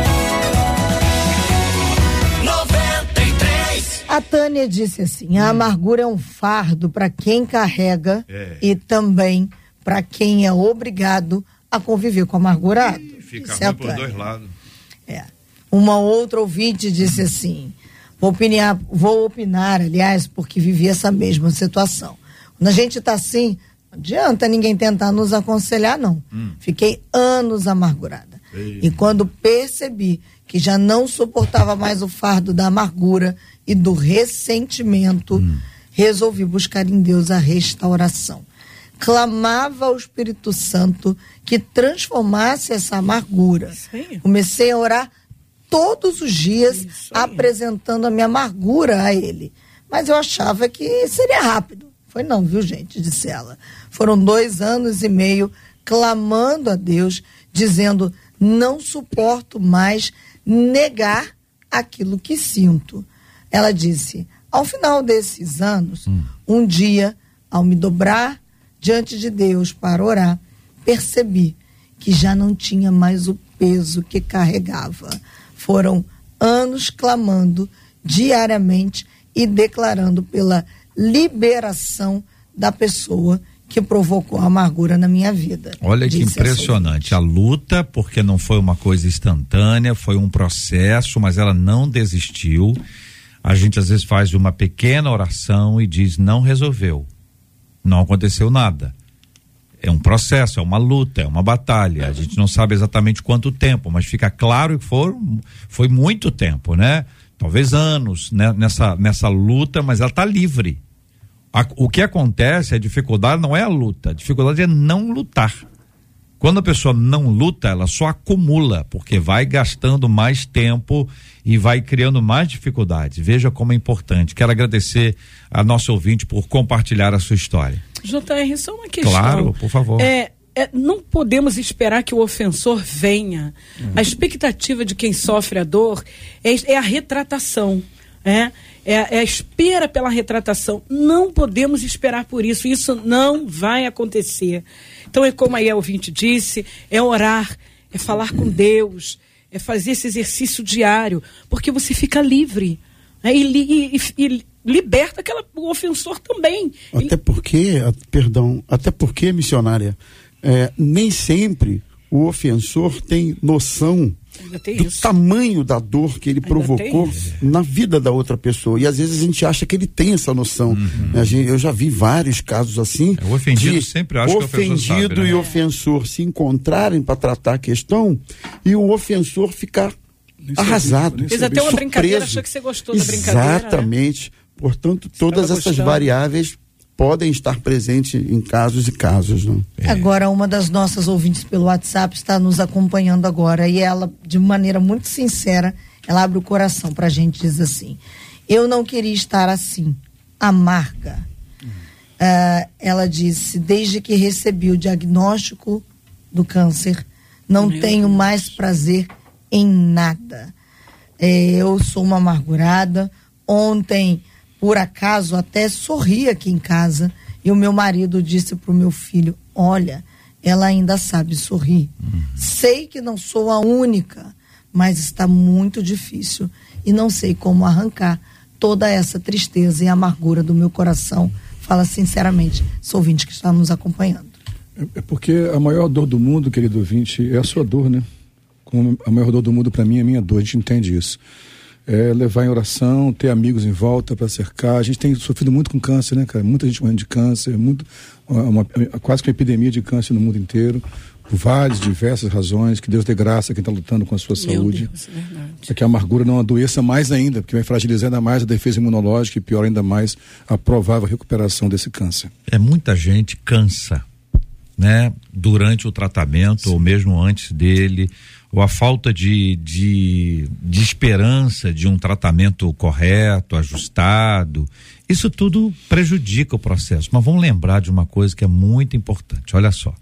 noventa e três. A Tânia disse assim: a amargura é um fardo para quem carrega é. e também para quem é obrigado a conviver com o amargurado. Fica Isso é ruim por dois lados. É. Uma outra ouvinte disse assim: vou opinar, vou opinar, aliás, porque vivi essa mesma situação. Quando a gente está assim, não adianta ninguém tentar nos aconselhar, não. Hum. Fiquei anos amargurada. Ei. E quando percebi que já não suportava mais o fardo da amargura e do ressentimento, hum. resolvi buscar em Deus a restauração. Clamava ao Espírito Santo que transformasse essa amargura. Comecei a orar todos os dias, apresentando a minha amargura a Ele. Mas eu achava que seria rápido. Foi não, viu, gente? Disse ela. Foram dois anos e meio clamando a Deus, dizendo: não suporto mais negar aquilo que sinto. Ela disse: ao final desses anos, hum. um dia, ao me dobrar diante de Deus para orar, percebi que já não tinha mais o peso que carregava. Foram anos clamando diariamente e declarando pela liberação da pessoa que provocou a amargura na minha vida. Olha que impressionante, a luta, porque não foi uma coisa instantânea, foi um processo, mas ela não desistiu. A gente às vezes faz uma pequena oração e diz, não resolveu, não aconteceu nada. É um processo, é uma luta, é uma batalha. A gente não sabe exatamente quanto tempo, mas fica claro que foi, foi muito tempo, né? Talvez anos, né? nessa, nessa luta, mas ela está livre. A, o que acontece, a dificuldade não é a luta, a dificuldade é não lutar. Quando a pessoa não luta, ela só acumula, porque vai gastando mais tempo e vai criando mais dificuldades. Veja como é importante. Quero agradecer a nosso ouvinte por compartilhar a sua história. J R, só uma questão. Claro, por favor. É, é, não podemos esperar que o ofensor venha. Uhum. A expectativa de quem sofre a dor é, é a retratação, é, é, é a espera pela retratação. Não podemos esperar por isso. Isso não vai acontecer. Então é como aí a ouvinte disse, é orar, é falar com Deus, é fazer esse exercício diário, porque você fica livre, né? e, e, e liberta aquela, o ofensor também. Até porque, perdão, até porque, missionária, é, nem sempre o ofensor tem noção do isso. tamanho da dor que ele Ainda provocou na vida da outra pessoa. E às vezes a gente acha que ele tem essa noção. Uhum. A gente, eu já vi vários casos assim. É, o ofendido sempre acha que o ofensor sabe, ofendido né? e ofensor se encontrarem para tratar a questão e o ofensor ficar arrasado. Fez até uma surpreso. brincadeira, achou que você gostou da brincadeira. Exatamente. Né? Portanto, todas essas gostando. variáveis podem estar presentes em casos e casos, né? É. Agora, uma das nossas ouvintes pelo WhatsApp está nos acompanhando agora e ela, de maneira muito sincera, ela abre o coração pra gente, diz assim: eu não queria estar assim, amarga. Hum. Uh, ela disse, desde que recebi o diagnóstico do câncer, não Meu tenho Deus. mais prazer em nada. É, eu sou uma amargurada. Ontem, por acaso, até sorri aqui em casa e o meu marido disse pro meu filho, olha, ela ainda sabe sorrir. Uhum. Sei que não sou a única, mas está muito difícil e não sei como arrancar toda essa tristeza e amargura do meu coração. Fala sinceramente, sou ouvinte que está nos acompanhando. É, é porque a maior dor do mundo, querido ouvinte, é a sua dor, né? Como a maior dor do mundo para mim é a minha dor, a gente entende isso. É levar em oração, ter amigos em volta para cercar. A gente tem sofrido muito com câncer, né, cara? Muita gente morrendo de câncer, muito, uma, uma, quase que uma epidemia de câncer no mundo inteiro, por várias, diversas razões. Que Deus dê graça a quem está lutando com a sua Meu saúde. Deus, é verdade. Para que a amargura não adoeça mais ainda, porque vai fragilizar ainda mais a defesa imunológica e pior ainda mais a provável recuperação desse câncer. É, muita gente cansa, né? Durante o tratamento, Sim. ou mesmo antes dele, ou a falta de, de, de esperança de um tratamento correto, ajustado, isso tudo prejudica o processo. Mas vamos lembrar de uma coisa que é muito importante, olha só,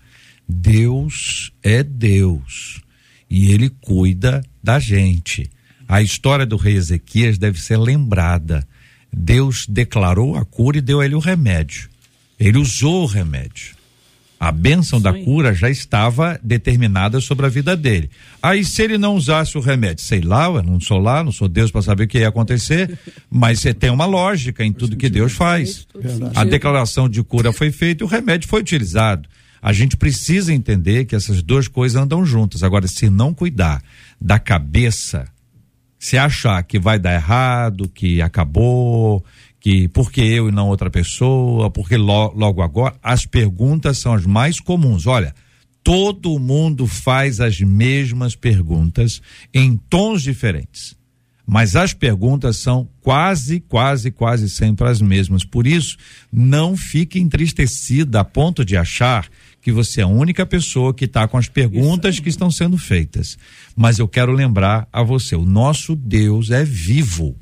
Deus é Deus e Ele cuida da gente. A história do rei Ezequias deve ser lembrada. Deus declarou a cura e deu a ele o remédio, ele usou o remédio. A bênção da cura já estava determinada sobre a vida dele. Aí, se ele não usasse o remédio, sei lá, eu não sou lá, não sou Deus para saber o que ia acontecer, mas você tem uma lógica em tudo que Deus faz. A declaração de cura foi feita e o remédio foi utilizado. A gente precisa entender que essas duas coisas andam juntas. Agora, se não cuidar da cabeça, se achar que vai dar errado, que acabou, que porque eu e não outra pessoa, porque lo, logo agora, as perguntas são as mais comuns. Olha, todo mundo faz as mesmas perguntas em tons diferentes, mas as perguntas são quase, quase, quase sempre as mesmas. Por isso, não fique entristecida a ponto de achar que você é a única pessoa que está com as perguntas que estão sendo feitas. Mas eu quero lembrar a você, o nosso Deus é vivo.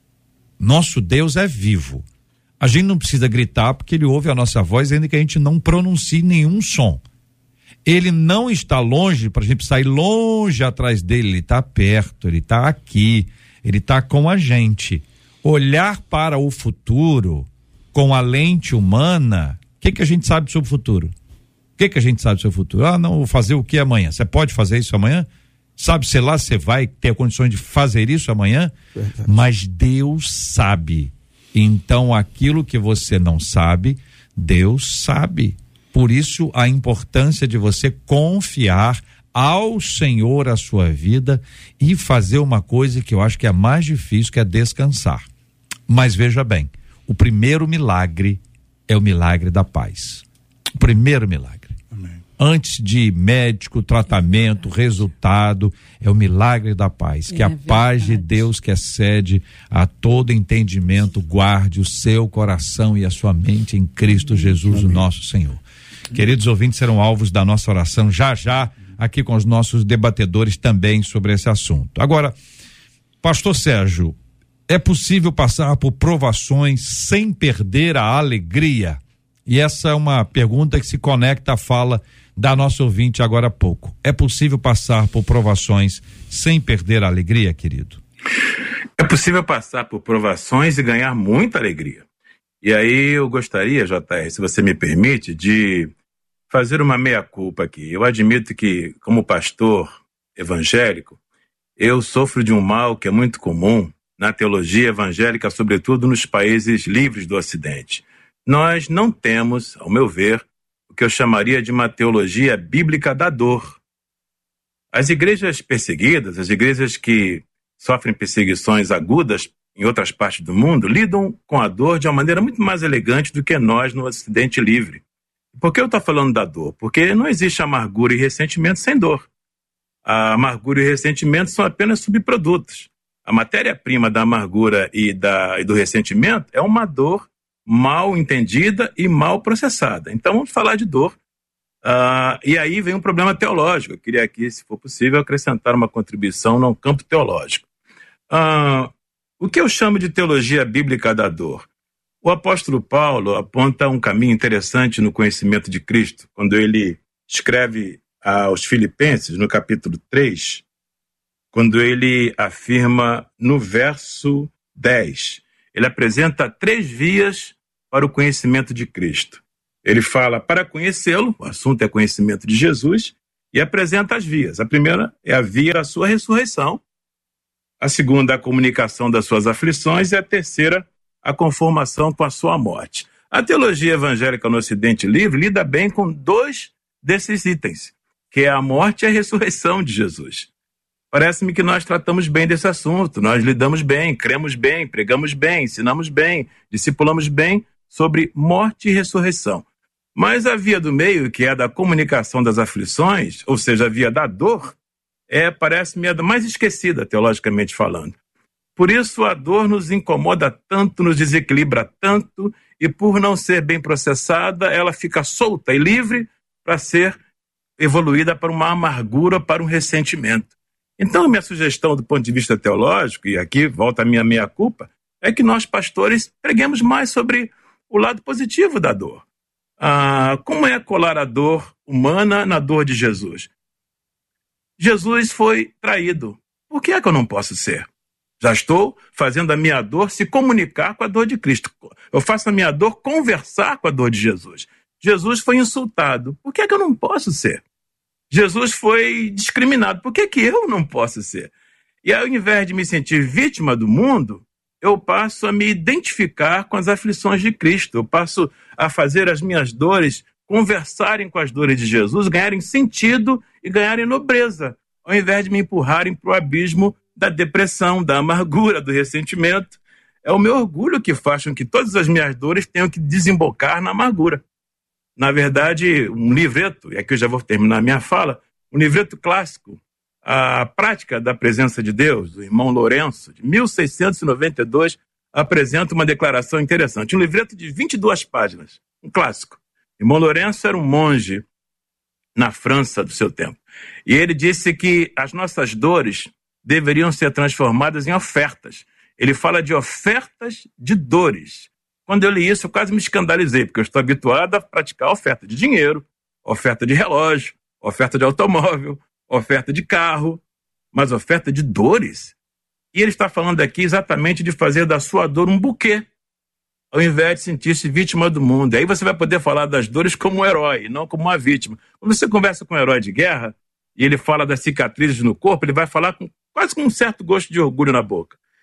Nosso Deus é vivo. A gente não precisa gritar porque ele ouve a nossa voz, ainda que a gente não pronuncie nenhum som. Ele não está longe para a gente sair longe atrás dele, ele está perto, ele está aqui, ele está com a gente. Olhar para o futuro com a lente humana, o que que a gente sabe sobre o futuro? O que que a gente sabe sobre o futuro? Ah, não, vou fazer o que amanhã? Você pode fazer isso amanhã? Sabe, sei lá, você vai ter condições de fazer isso amanhã? Verdade. Mas Deus sabe. Então, aquilo que você não sabe, Deus sabe. Por isso a importância de você confiar ao Senhor a sua vida e fazer uma coisa que eu acho que é mais difícil, que é descansar. Mas veja bem, o primeiro milagre é o milagre da paz. O primeiro milagre. Amém. Antes de médico, tratamento, resultado, é o milagre da paz. Que é a verdade. Paz de Deus, que excede a todo entendimento, guarde o seu coração e a sua mente em Cristo Jesus, Amém. O nosso Senhor. Amém. Queridos ouvintes, serão alvos da nossa oração já já, aqui com os nossos debatedores também sobre esse assunto. Agora, pastor Sérgio, é possível passar por provações sem perder a alegria? E essa é uma pergunta que se conecta à fala da nossa ouvinte agora há pouco. É possível passar por provações sem perder a alegria, querido? É possível passar por provações e ganhar muita alegria. E aí eu gostaria, J R, se você me permite, de fazer uma meia-culpa aqui. Eu admito que, como pastor evangélico, eu sofro de um mal que é muito comum na teologia evangélica, sobretudo nos países livres do Ocidente. Nós não temos, ao meu ver, o que eu chamaria de uma teologia bíblica da dor. As igrejas perseguidas, as igrejas que sofrem perseguições agudas em outras partes do mundo, lidam com a dor de uma maneira muito mais elegante do que nós no Ocidente livre. Por que eu estou falando da dor? Porque não existe amargura e ressentimento sem dor. A amargura e o ressentimento são apenas subprodutos. A matéria-prima da amargura e, da, e do ressentimento é uma dor mal entendida e mal processada. Então vamos falar de dor. Uh, e aí vem um problema teológico. Eu queria aqui, se for possível, acrescentar uma contribuição no campo teológico. Uh, o que eu chamo de teologia bíblica da dor? O apóstolo Paulo aponta um caminho interessante no conhecimento de Cristo, quando ele escreve aos Filipenses, no capítulo três, quando ele afirma no verso dez, ele apresenta três vias para o conhecimento de Cristo. Ele fala para conhecê-lo, o assunto é conhecimento de Jesus, e apresenta as vias. A primeira é a via da sua ressurreição, a segunda, a comunicação das suas aflições, e a terceira, a conformação com a sua morte. A teologia evangélica no Ocidente Livre lida bem com dois desses itens, que é a morte e a ressurreição de Jesus. Parece-me que nós tratamos bem desse assunto, nós lidamos bem, cremos bem, pregamos bem, ensinamos bem, discipulamos bem sobre morte e ressurreição. Mas a via do meio, que é a da comunicação das aflições, ou seja, a via da dor, é, parece-me a mais esquecida, teologicamente falando. Por isso a dor nos incomoda tanto, nos desequilibra tanto, e por não ser bem processada, ela fica solta e livre para ser evoluída para uma amargura, para um ressentimento. Então, a minha sugestão do ponto de vista teológico, e aqui volta a minha meia-culpa, é que nós, pastores, preguemos mais sobre o lado positivo da dor. Ah, como é colar a dor humana na dor de Jesus? Jesus foi traído. Por que é que eu não posso ser? Já estou fazendo a minha dor se comunicar com a dor de Cristo. Eu faço a minha dor conversar com a dor de Jesus. Jesus foi insultado. Por que é que eu não posso ser? Jesus foi discriminado. Por que que eu não posso ser? E ao invés de me sentir vítima do mundo, eu passo a me identificar com as aflições de Cristo. Eu passo a fazer as minhas dores conversarem com as dores de Jesus, ganharem sentido e ganharem nobreza, ao invés de me empurrarem para o abismo da depressão, da amargura, do ressentimento. É o meu orgulho que faz com que todas as minhas dores tenham que desembocar na amargura. Na verdade, um livreto, e aqui eu já vou terminar a minha fala, um livreto clássico, A Prática da Presença de Deus, do irmão Lourenço, de mil seiscentos e noventa e dois, apresenta uma declaração interessante. Um livreto de vinte e duas páginas, um clássico. O irmão Lourenço era um monge na França do seu tempo. E ele disse que as nossas dores deveriam ser transformadas em ofertas. Ele fala de ofertas de dores. Quando eu li isso, eu quase me escandalizei, porque eu estou habituado a praticar oferta de dinheiro, oferta de relógio, oferta de automóvel, oferta de carro, mas oferta de dores. E ele está falando aqui exatamente de fazer da sua dor um buquê, ao invés de sentir-se vítima do mundo. E aí você vai poder falar das dores como um herói, não como uma vítima. Quando você conversa com um herói de guerra, e ele fala das cicatrizes no corpo, ele vai falar com, quase com um certo gosto de orgulho na boca.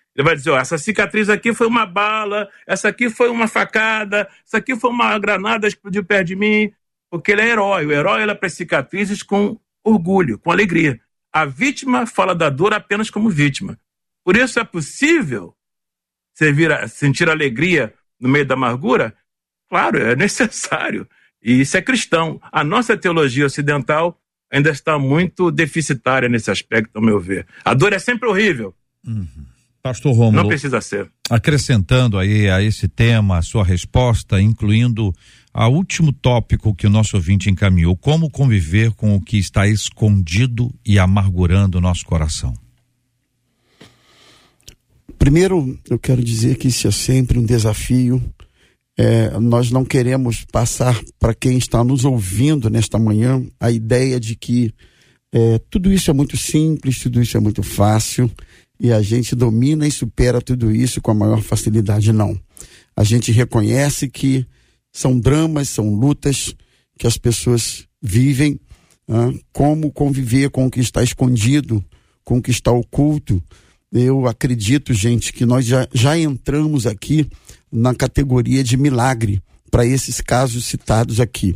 Ele vai dizer, ó, essa cicatriz aqui foi uma bala, essa aqui foi uma facada, essa aqui foi uma granada que explodiu perto de mim, porque ele é herói. O herói olha para as cicatrizes com orgulho, com alegria. A vítima fala da dor apenas como vítima. Por isso é possível servir a, sentir alegria no meio da amargura? Claro, é necessário. E isso é cristão. A nossa teologia ocidental ainda está muito deficitária nesse aspecto, ao meu ver. A dor é sempre horrível. Uhum. Pastor Rômulo, não precisa ser. Acrescentando aí a esse tema a sua resposta, incluindo a último tópico que o nosso ouvinte encaminhou, como conviver com o que está escondido e amargurando o nosso coração. Primeiro, eu quero dizer que isso é sempre um desafio. É, nós não queremos passar para quem está nos ouvindo nesta manhã a ideia de que é, tudo isso é muito simples, tudo isso é muito fácil e a gente domina e supera tudo isso com a maior facilidade. Não. A gente reconhece que são dramas, são lutas que as pessoas vivem, ah, como conviver com o que está escondido, com o que está oculto. Eu acredito, gente, que nós já, já entramos aqui na categoria de milagre para esses casos citados aqui.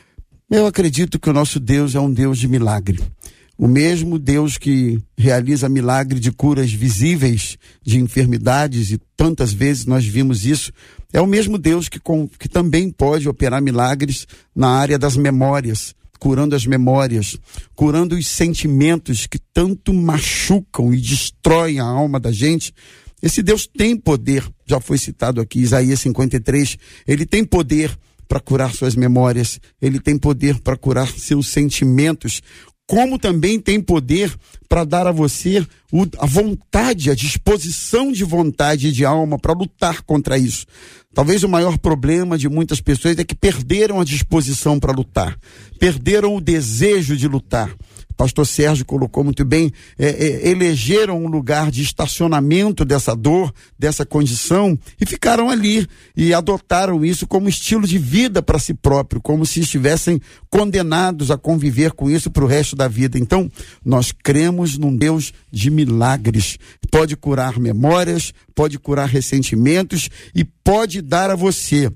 Eu acredito que o nosso Deus é um Deus de milagre. O mesmo Deus que realiza milagre de curas visíveis de enfermidades, e tantas vezes nós vimos isso, é o mesmo Deus que, com, que também pode operar milagres na área das memórias, curando as memórias, curando os sentimentos que tanto machucam e destroem a alma da gente. Esse Deus tem poder, já foi citado aqui, Isaías cinquenta e três, ele tem poder para curar suas memórias, ele tem poder para curar seus sentimentos, como também tem poder para dar a você o, a vontade, a disposição de vontade e de alma para lutar contra isso. Talvez o maior problema de muitas pessoas é que perderam a disposição para lutar, perderam o desejo de lutar. Pastor Sérgio colocou muito bem, é, é, elegeram um lugar de estacionamento dessa dor, dessa condição, e ficaram ali e adotaram isso como estilo de vida para si próprio, como se estivessem condenados a conviver com isso para o resto da vida. Então, nós cremos num Deus de milagres. Pode curar memórias, pode curar ressentimentos e pode dar a você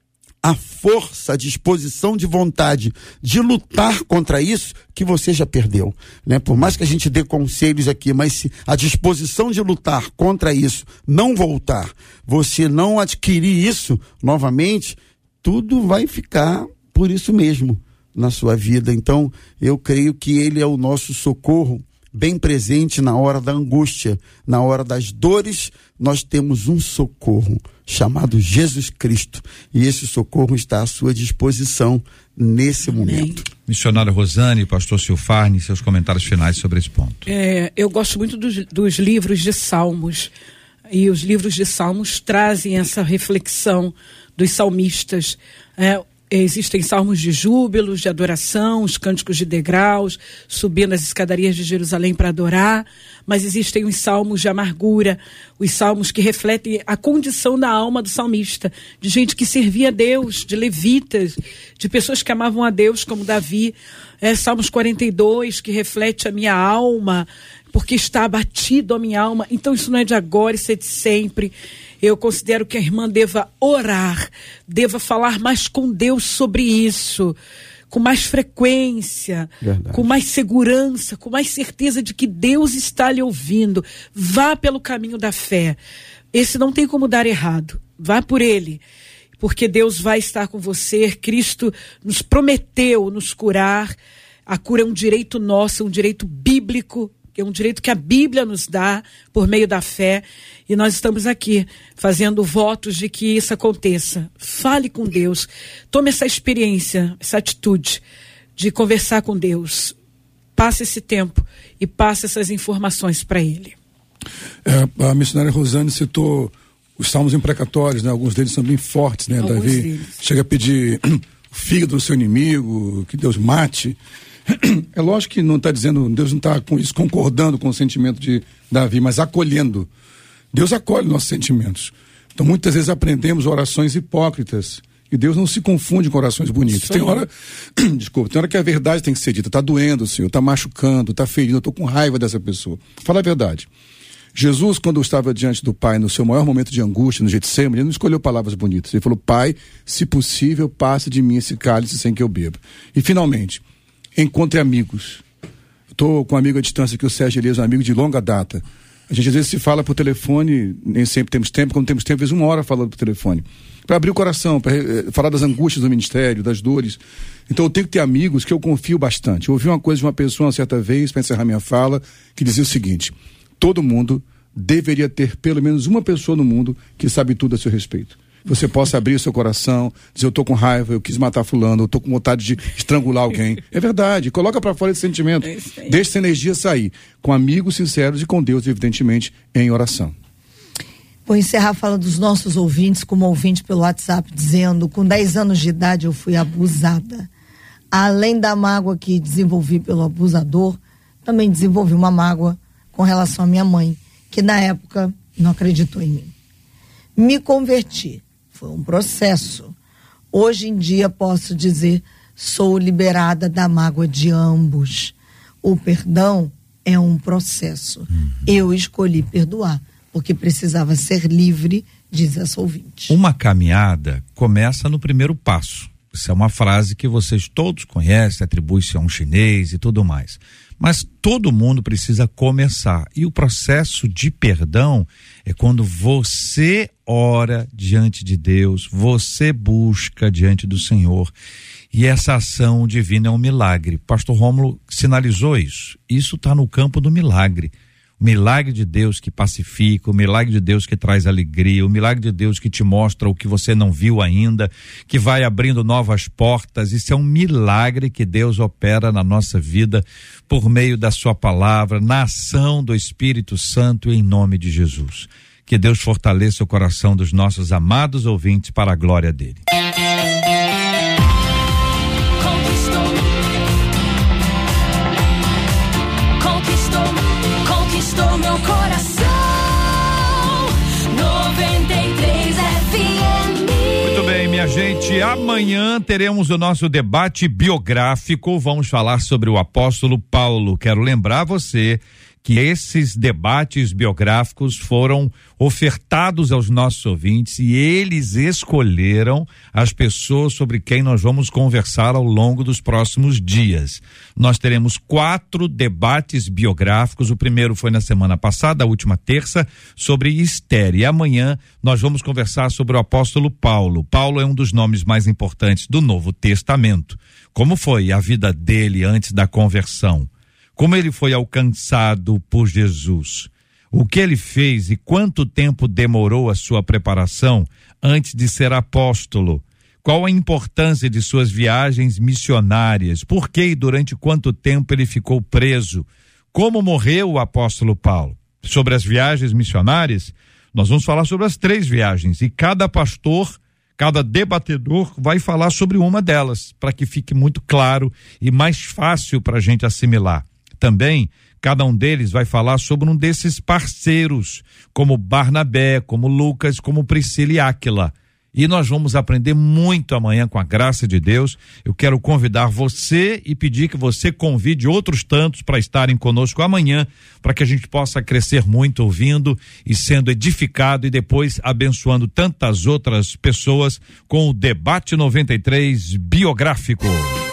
a força, a disposição de vontade de lutar contra isso que você já perdeu, né? Por mais que a gente dê conselhos aqui, mas se a disposição de lutar contra isso não voltar, você não adquirir isso novamente, tudo vai ficar por isso mesmo na sua vida. Então, eu creio que ele é o nosso socorro bem presente na hora da angústia, na hora das dores. Nós temos um socorro chamado Jesus Cristo, e esse socorro está à sua disposição nesse Amém. momento. Missionária Rosane, pastor Silfarne, seus comentários finais sobre esse ponto. É, eu gosto muito dos, dos livros de Salmos, e os livros de Salmos trazem essa reflexão dos salmistas. É, Existem salmos de júbilos, de adoração, os cânticos de degraus, subindo as escadarias de Jerusalém para adorar, mas existem os salmos de amargura, os salmos que refletem a condição da alma do salmista, de gente que servia a Deus, de levitas, de pessoas que amavam a Deus, como Davi. É, Salmos quarenta e dois, que reflete a minha alma, porque está abatido a minha alma. Então isso não é de agora, isso é de sempre. Eu considero que a irmã deva orar, deva falar mais com Deus sobre isso, com mais frequência, Verdade. com mais segurança, com mais certeza de que Deus está lhe ouvindo. Vá pelo caminho da fé. Esse não tem como dar errado. Vá por ele, porque Deus vai estar com você. Cristo nos prometeu nos curar. A cura é um direito nosso, um direito bíblico, que é um direito que a Bíblia nos dá por meio da fé, e nós estamos aqui fazendo votos de que isso aconteça. Fale com Deus, tome essa experiência, essa atitude de conversar com Deus, passe esse tempo e passe essas informações para Ele. É, a missionária Rosane citou os salmos imprecatórios, né? Alguns deles são bem fortes, né? Alguns Davi deles. chega a pedir o fígado do seu inimigo, que Deus mate. É lógico que não está dizendo, Deus não está com isso concordando com o sentimento de Davi, mas acolhendo. Deus acolhe nossos sentimentos. Então muitas vezes aprendemos orações hipócritas e Deus não se confunde com orações bonitas. Tem hora, desculpa, tem hora que a verdade tem que ser dita. Está doendo, Senhor, está machucando, está ferindo, eu estou com raiva dessa pessoa. Fala a verdade. Jesus, quando estava diante do Pai, no seu maior momento de angústia, no Getsemane, ele não escolheu palavras bonitas. Ele falou: Pai, se possível, passe de mim esse cálice sem que eu beba. E, finalmente, encontre amigos. Estou com um amigo à distância aqui, o Sérgio Elias, um amigo de longa data. A gente às vezes se fala por telefone, nem sempre temos tempo, quando temos tempo, às vezes uma hora falando por telefone. Para abrir o coração, para eh, falar das angústias do ministério, das dores. Então eu tenho que ter amigos que eu confio bastante. Eu ouvi uma coisa de uma pessoa uma certa vez, para encerrar minha fala, que dizia o seguinte: todo mundo deveria ter pelo menos uma pessoa no mundo que sabe tudo a seu respeito. Você possa abrir o seu coração, dizer: eu tô com raiva, eu quis matar fulano, eu tô com vontade de estrangular alguém. É verdade, coloca para fora esse sentimento. É Deixa essa energia sair, com amigos sinceros e com Deus, evidentemente, em oração. Vou encerrar a fala dos nossos ouvintes, como ouvinte pelo WhatsApp, dizendo: com dez anos de idade eu fui abusada. Além da mágoa que desenvolvi pelo abusador, também desenvolvi uma mágoa com relação à minha mãe, que na época não acreditou em mim. Me converti. Foi um processo. Hoje em dia posso dizer: sou liberada da mágoa de ambos. O perdão é um processo. Uhum. Eu escolhi perdoar, porque precisava ser livre, diz essa ouvinte. Uma caminhada começa no primeiro passo. Isso é uma frase que vocês todos conhecem, atribui-se a um chinês e tudo mais. Mas todo mundo precisa começar. E o processo de perdão é quando você ora diante de Deus, você busca diante do Senhor. E essa ação divina é um milagre. Pastor Rômulo sinalizou isso. Isso está no campo do milagre. O milagre de Deus que pacifica, o milagre de Deus que traz alegria, o milagre de Deus que te mostra o que você não viu ainda, que vai abrindo novas portas. Isso é um milagre que Deus opera na nossa vida por meio da sua palavra, na ação do Espírito Santo, em nome de Jesus. Que Deus fortaleça o coração dos nossos amados ouvintes para a glória dele. Conquistou meu coração. noventa e três F M. Muito bem, minha gente, amanhã teremos o nosso debate biográfico. Vamos falar sobre o apóstolo Paulo. Quero lembrar você que esses debates biográficos foram ofertados aos nossos ouvintes e eles escolheram as pessoas sobre quem nós vamos conversar ao longo dos próximos dias. Nós teremos quatro debates biográficos. O primeiro foi na semana passada, a última terça, sobre Esther. E amanhã nós vamos conversar sobre o apóstolo Paulo. Paulo é um dos nomes mais importantes do Novo Testamento. Como foi a vida dele antes da conversão? Como ele foi alcançado por Jesus? O que ele fez e quanto tempo demorou a sua preparação antes de ser apóstolo? Qual a importância de suas viagens missionárias? Por que e durante quanto tempo ele ficou preso? Como morreu o apóstolo Paulo? Sobre as viagens missionárias, nós vamos falar sobre as três viagens e cada pastor, cada debatedor vai falar sobre uma delas, para que fique muito claro e mais fácil para a gente assimilar. Também, cada um deles vai falar sobre um desses parceiros, como Barnabé, como Lucas, como Priscila e Áquila. E nós vamos aprender muito amanhã com a graça de Deus. Eu quero convidar você e pedir que você convide outros tantos para estarem conosco amanhã, para que a gente possa crescer muito ouvindo e sendo edificado e depois abençoando tantas outras pessoas com o Debate noventa e três biográfico.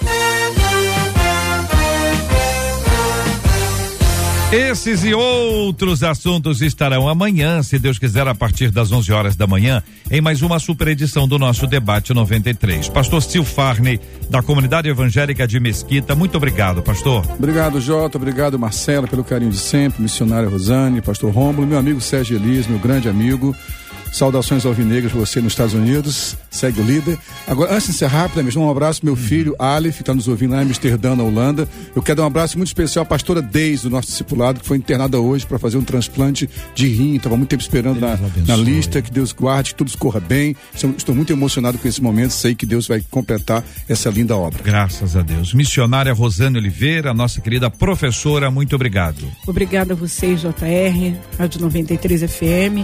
Esses e outros assuntos estarão amanhã, se Deus quiser, a partir das onze horas da manhã, em mais uma super edição do nosso Debate noventa e três. Pastor Sil Farney, da Comunidade Evangélica de Mesquita, muito obrigado, pastor. Obrigado, Jota, obrigado, Marcelo, pelo carinho de sempre, missionária Rosane, pastor Rômulo, meu amigo Sérgio Elias, meu grande amigo. Saudações alvinegras para você nos Estados Unidos, segue o líder. Agora, antes de encerrar, rapidamente, um abraço pro meu filho, Aleph, que está nos ouvindo lá em Amsterdã, na Holanda. Eu quero dar um abraço muito especial à pastora Deise, do nosso discipulado, que foi internada hoje para fazer um transplante de rim, estava muito tempo esperando na, na lista, que Deus guarde, que tudo corra bem. Estou, estou muito emocionado com esse momento, sei que Deus vai completar essa linda obra. Graças a Deus. Missionária Rosane Oliveira, nossa querida professora, muito obrigado. Obrigada a vocês, J R, Rádio noventa e três F M.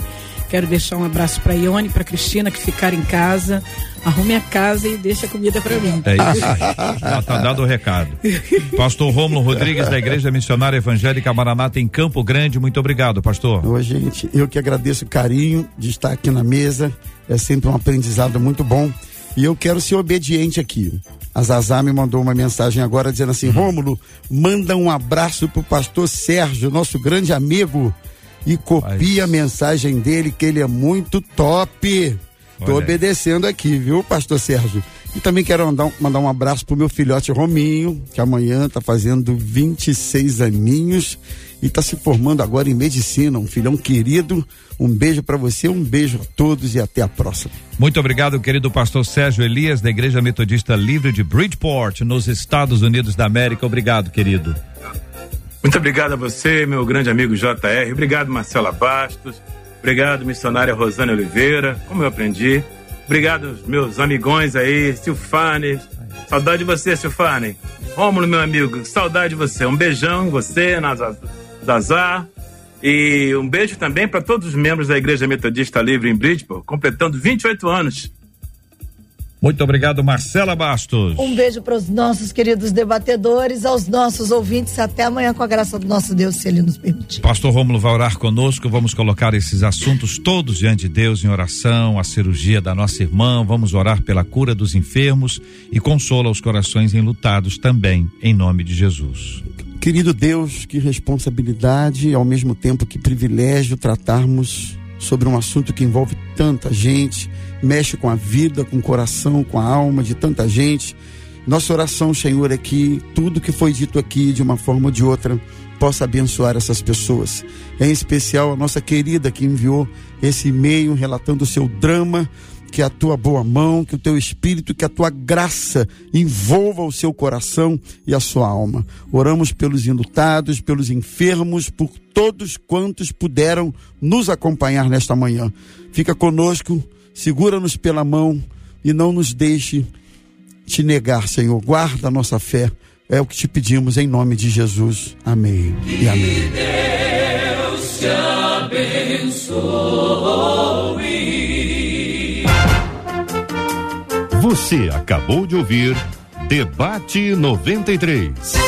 Quero deixar um abraço para Ione, para Cristina, que ficaram em casa. Arrume a casa e deixe a comida para mim. É isso aí. Já tá dado o recado. Pastor Rômulo Rodrigues, da Igreja Missionária Evangélica Maranata em Campo Grande, muito obrigado, pastor. Ô, gente, eu que agradeço o carinho de estar aqui na mesa, é sempre um aprendizado muito bom, e eu quero ser obediente aqui. A Zazá me mandou uma mensagem agora dizendo assim: Rômulo, manda um abraço pro pastor Sérgio, nosso grande amigo, e copia a mensagem dele, que ele é muito top. Tô Olha. obedecendo aqui, viu, pastor Sérgio? E também quero mandar um, mandar um abraço pro meu filhote Rominho, que amanhã tá fazendo vinte e seis aninhos e tá se formando agora em medicina, um filhão querido. Um beijo para você, um beijo a todos e até a próxima. Muito obrigado, querido pastor Sérgio Elias, da Igreja Metodista Livre de Bridgeport, nos Estados Unidos da América. Obrigado, querido. Muito obrigado a você, meu grande amigo J R. Obrigado, Marcela Bastos. Obrigado, missionária Rosane Oliveira, como eu aprendi. Obrigado, meus amigões aí, Silfane. Saudade de você, Silfane. Rômulo, meu amigo, saudade de você. Um beijão em você, Zazá. E um beijo também para todos os membros da Igreja Metodista Livre em Bridgeport, completando vinte e oito anos. Muito obrigado, Marcela Bastos. Um beijo para os nossos queridos debatedores, aos nossos ouvintes. Até amanhã, com a graça do nosso Deus, se Ele nos permitir. Pastor Rômulo vai orar conosco. Vamos colocar esses assuntos todos diante de Deus em oração. A cirurgia da nossa irmã. Vamos orar pela cura dos enfermos e consola os corações enlutados também, em nome de Jesus. Querido Deus, que responsabilidade e ao mesmo tempo que privilégio tratarmos sobre um assunto que envolve tanta gente, mexe com a vida, com o coração, com a alma de tanta gente. Nossa oração, Senhor, é que tudo que foi dito aqui, de uma forma ou de outra, possa abençoar essas pessoas. Em especial a nossa querida que enviou esse e-mail relatando o seu drama. Que a tua boa mão, que o teu espírito, que a tua graça envolva o seu coração e a sua alma. Oramos pelos enlutados, pelos enfermos, por todos quantos puderam nos acompanhar nesta manhã. Fica conosco, segura-nos pela mão e não nos deixe te negar, Senhor. Guarda a nossa fé. É o que te pedimos em nome de Jesus. Amém e amém. Que Deus te abençoe. Você acabou de ouvir Debate noventa e três.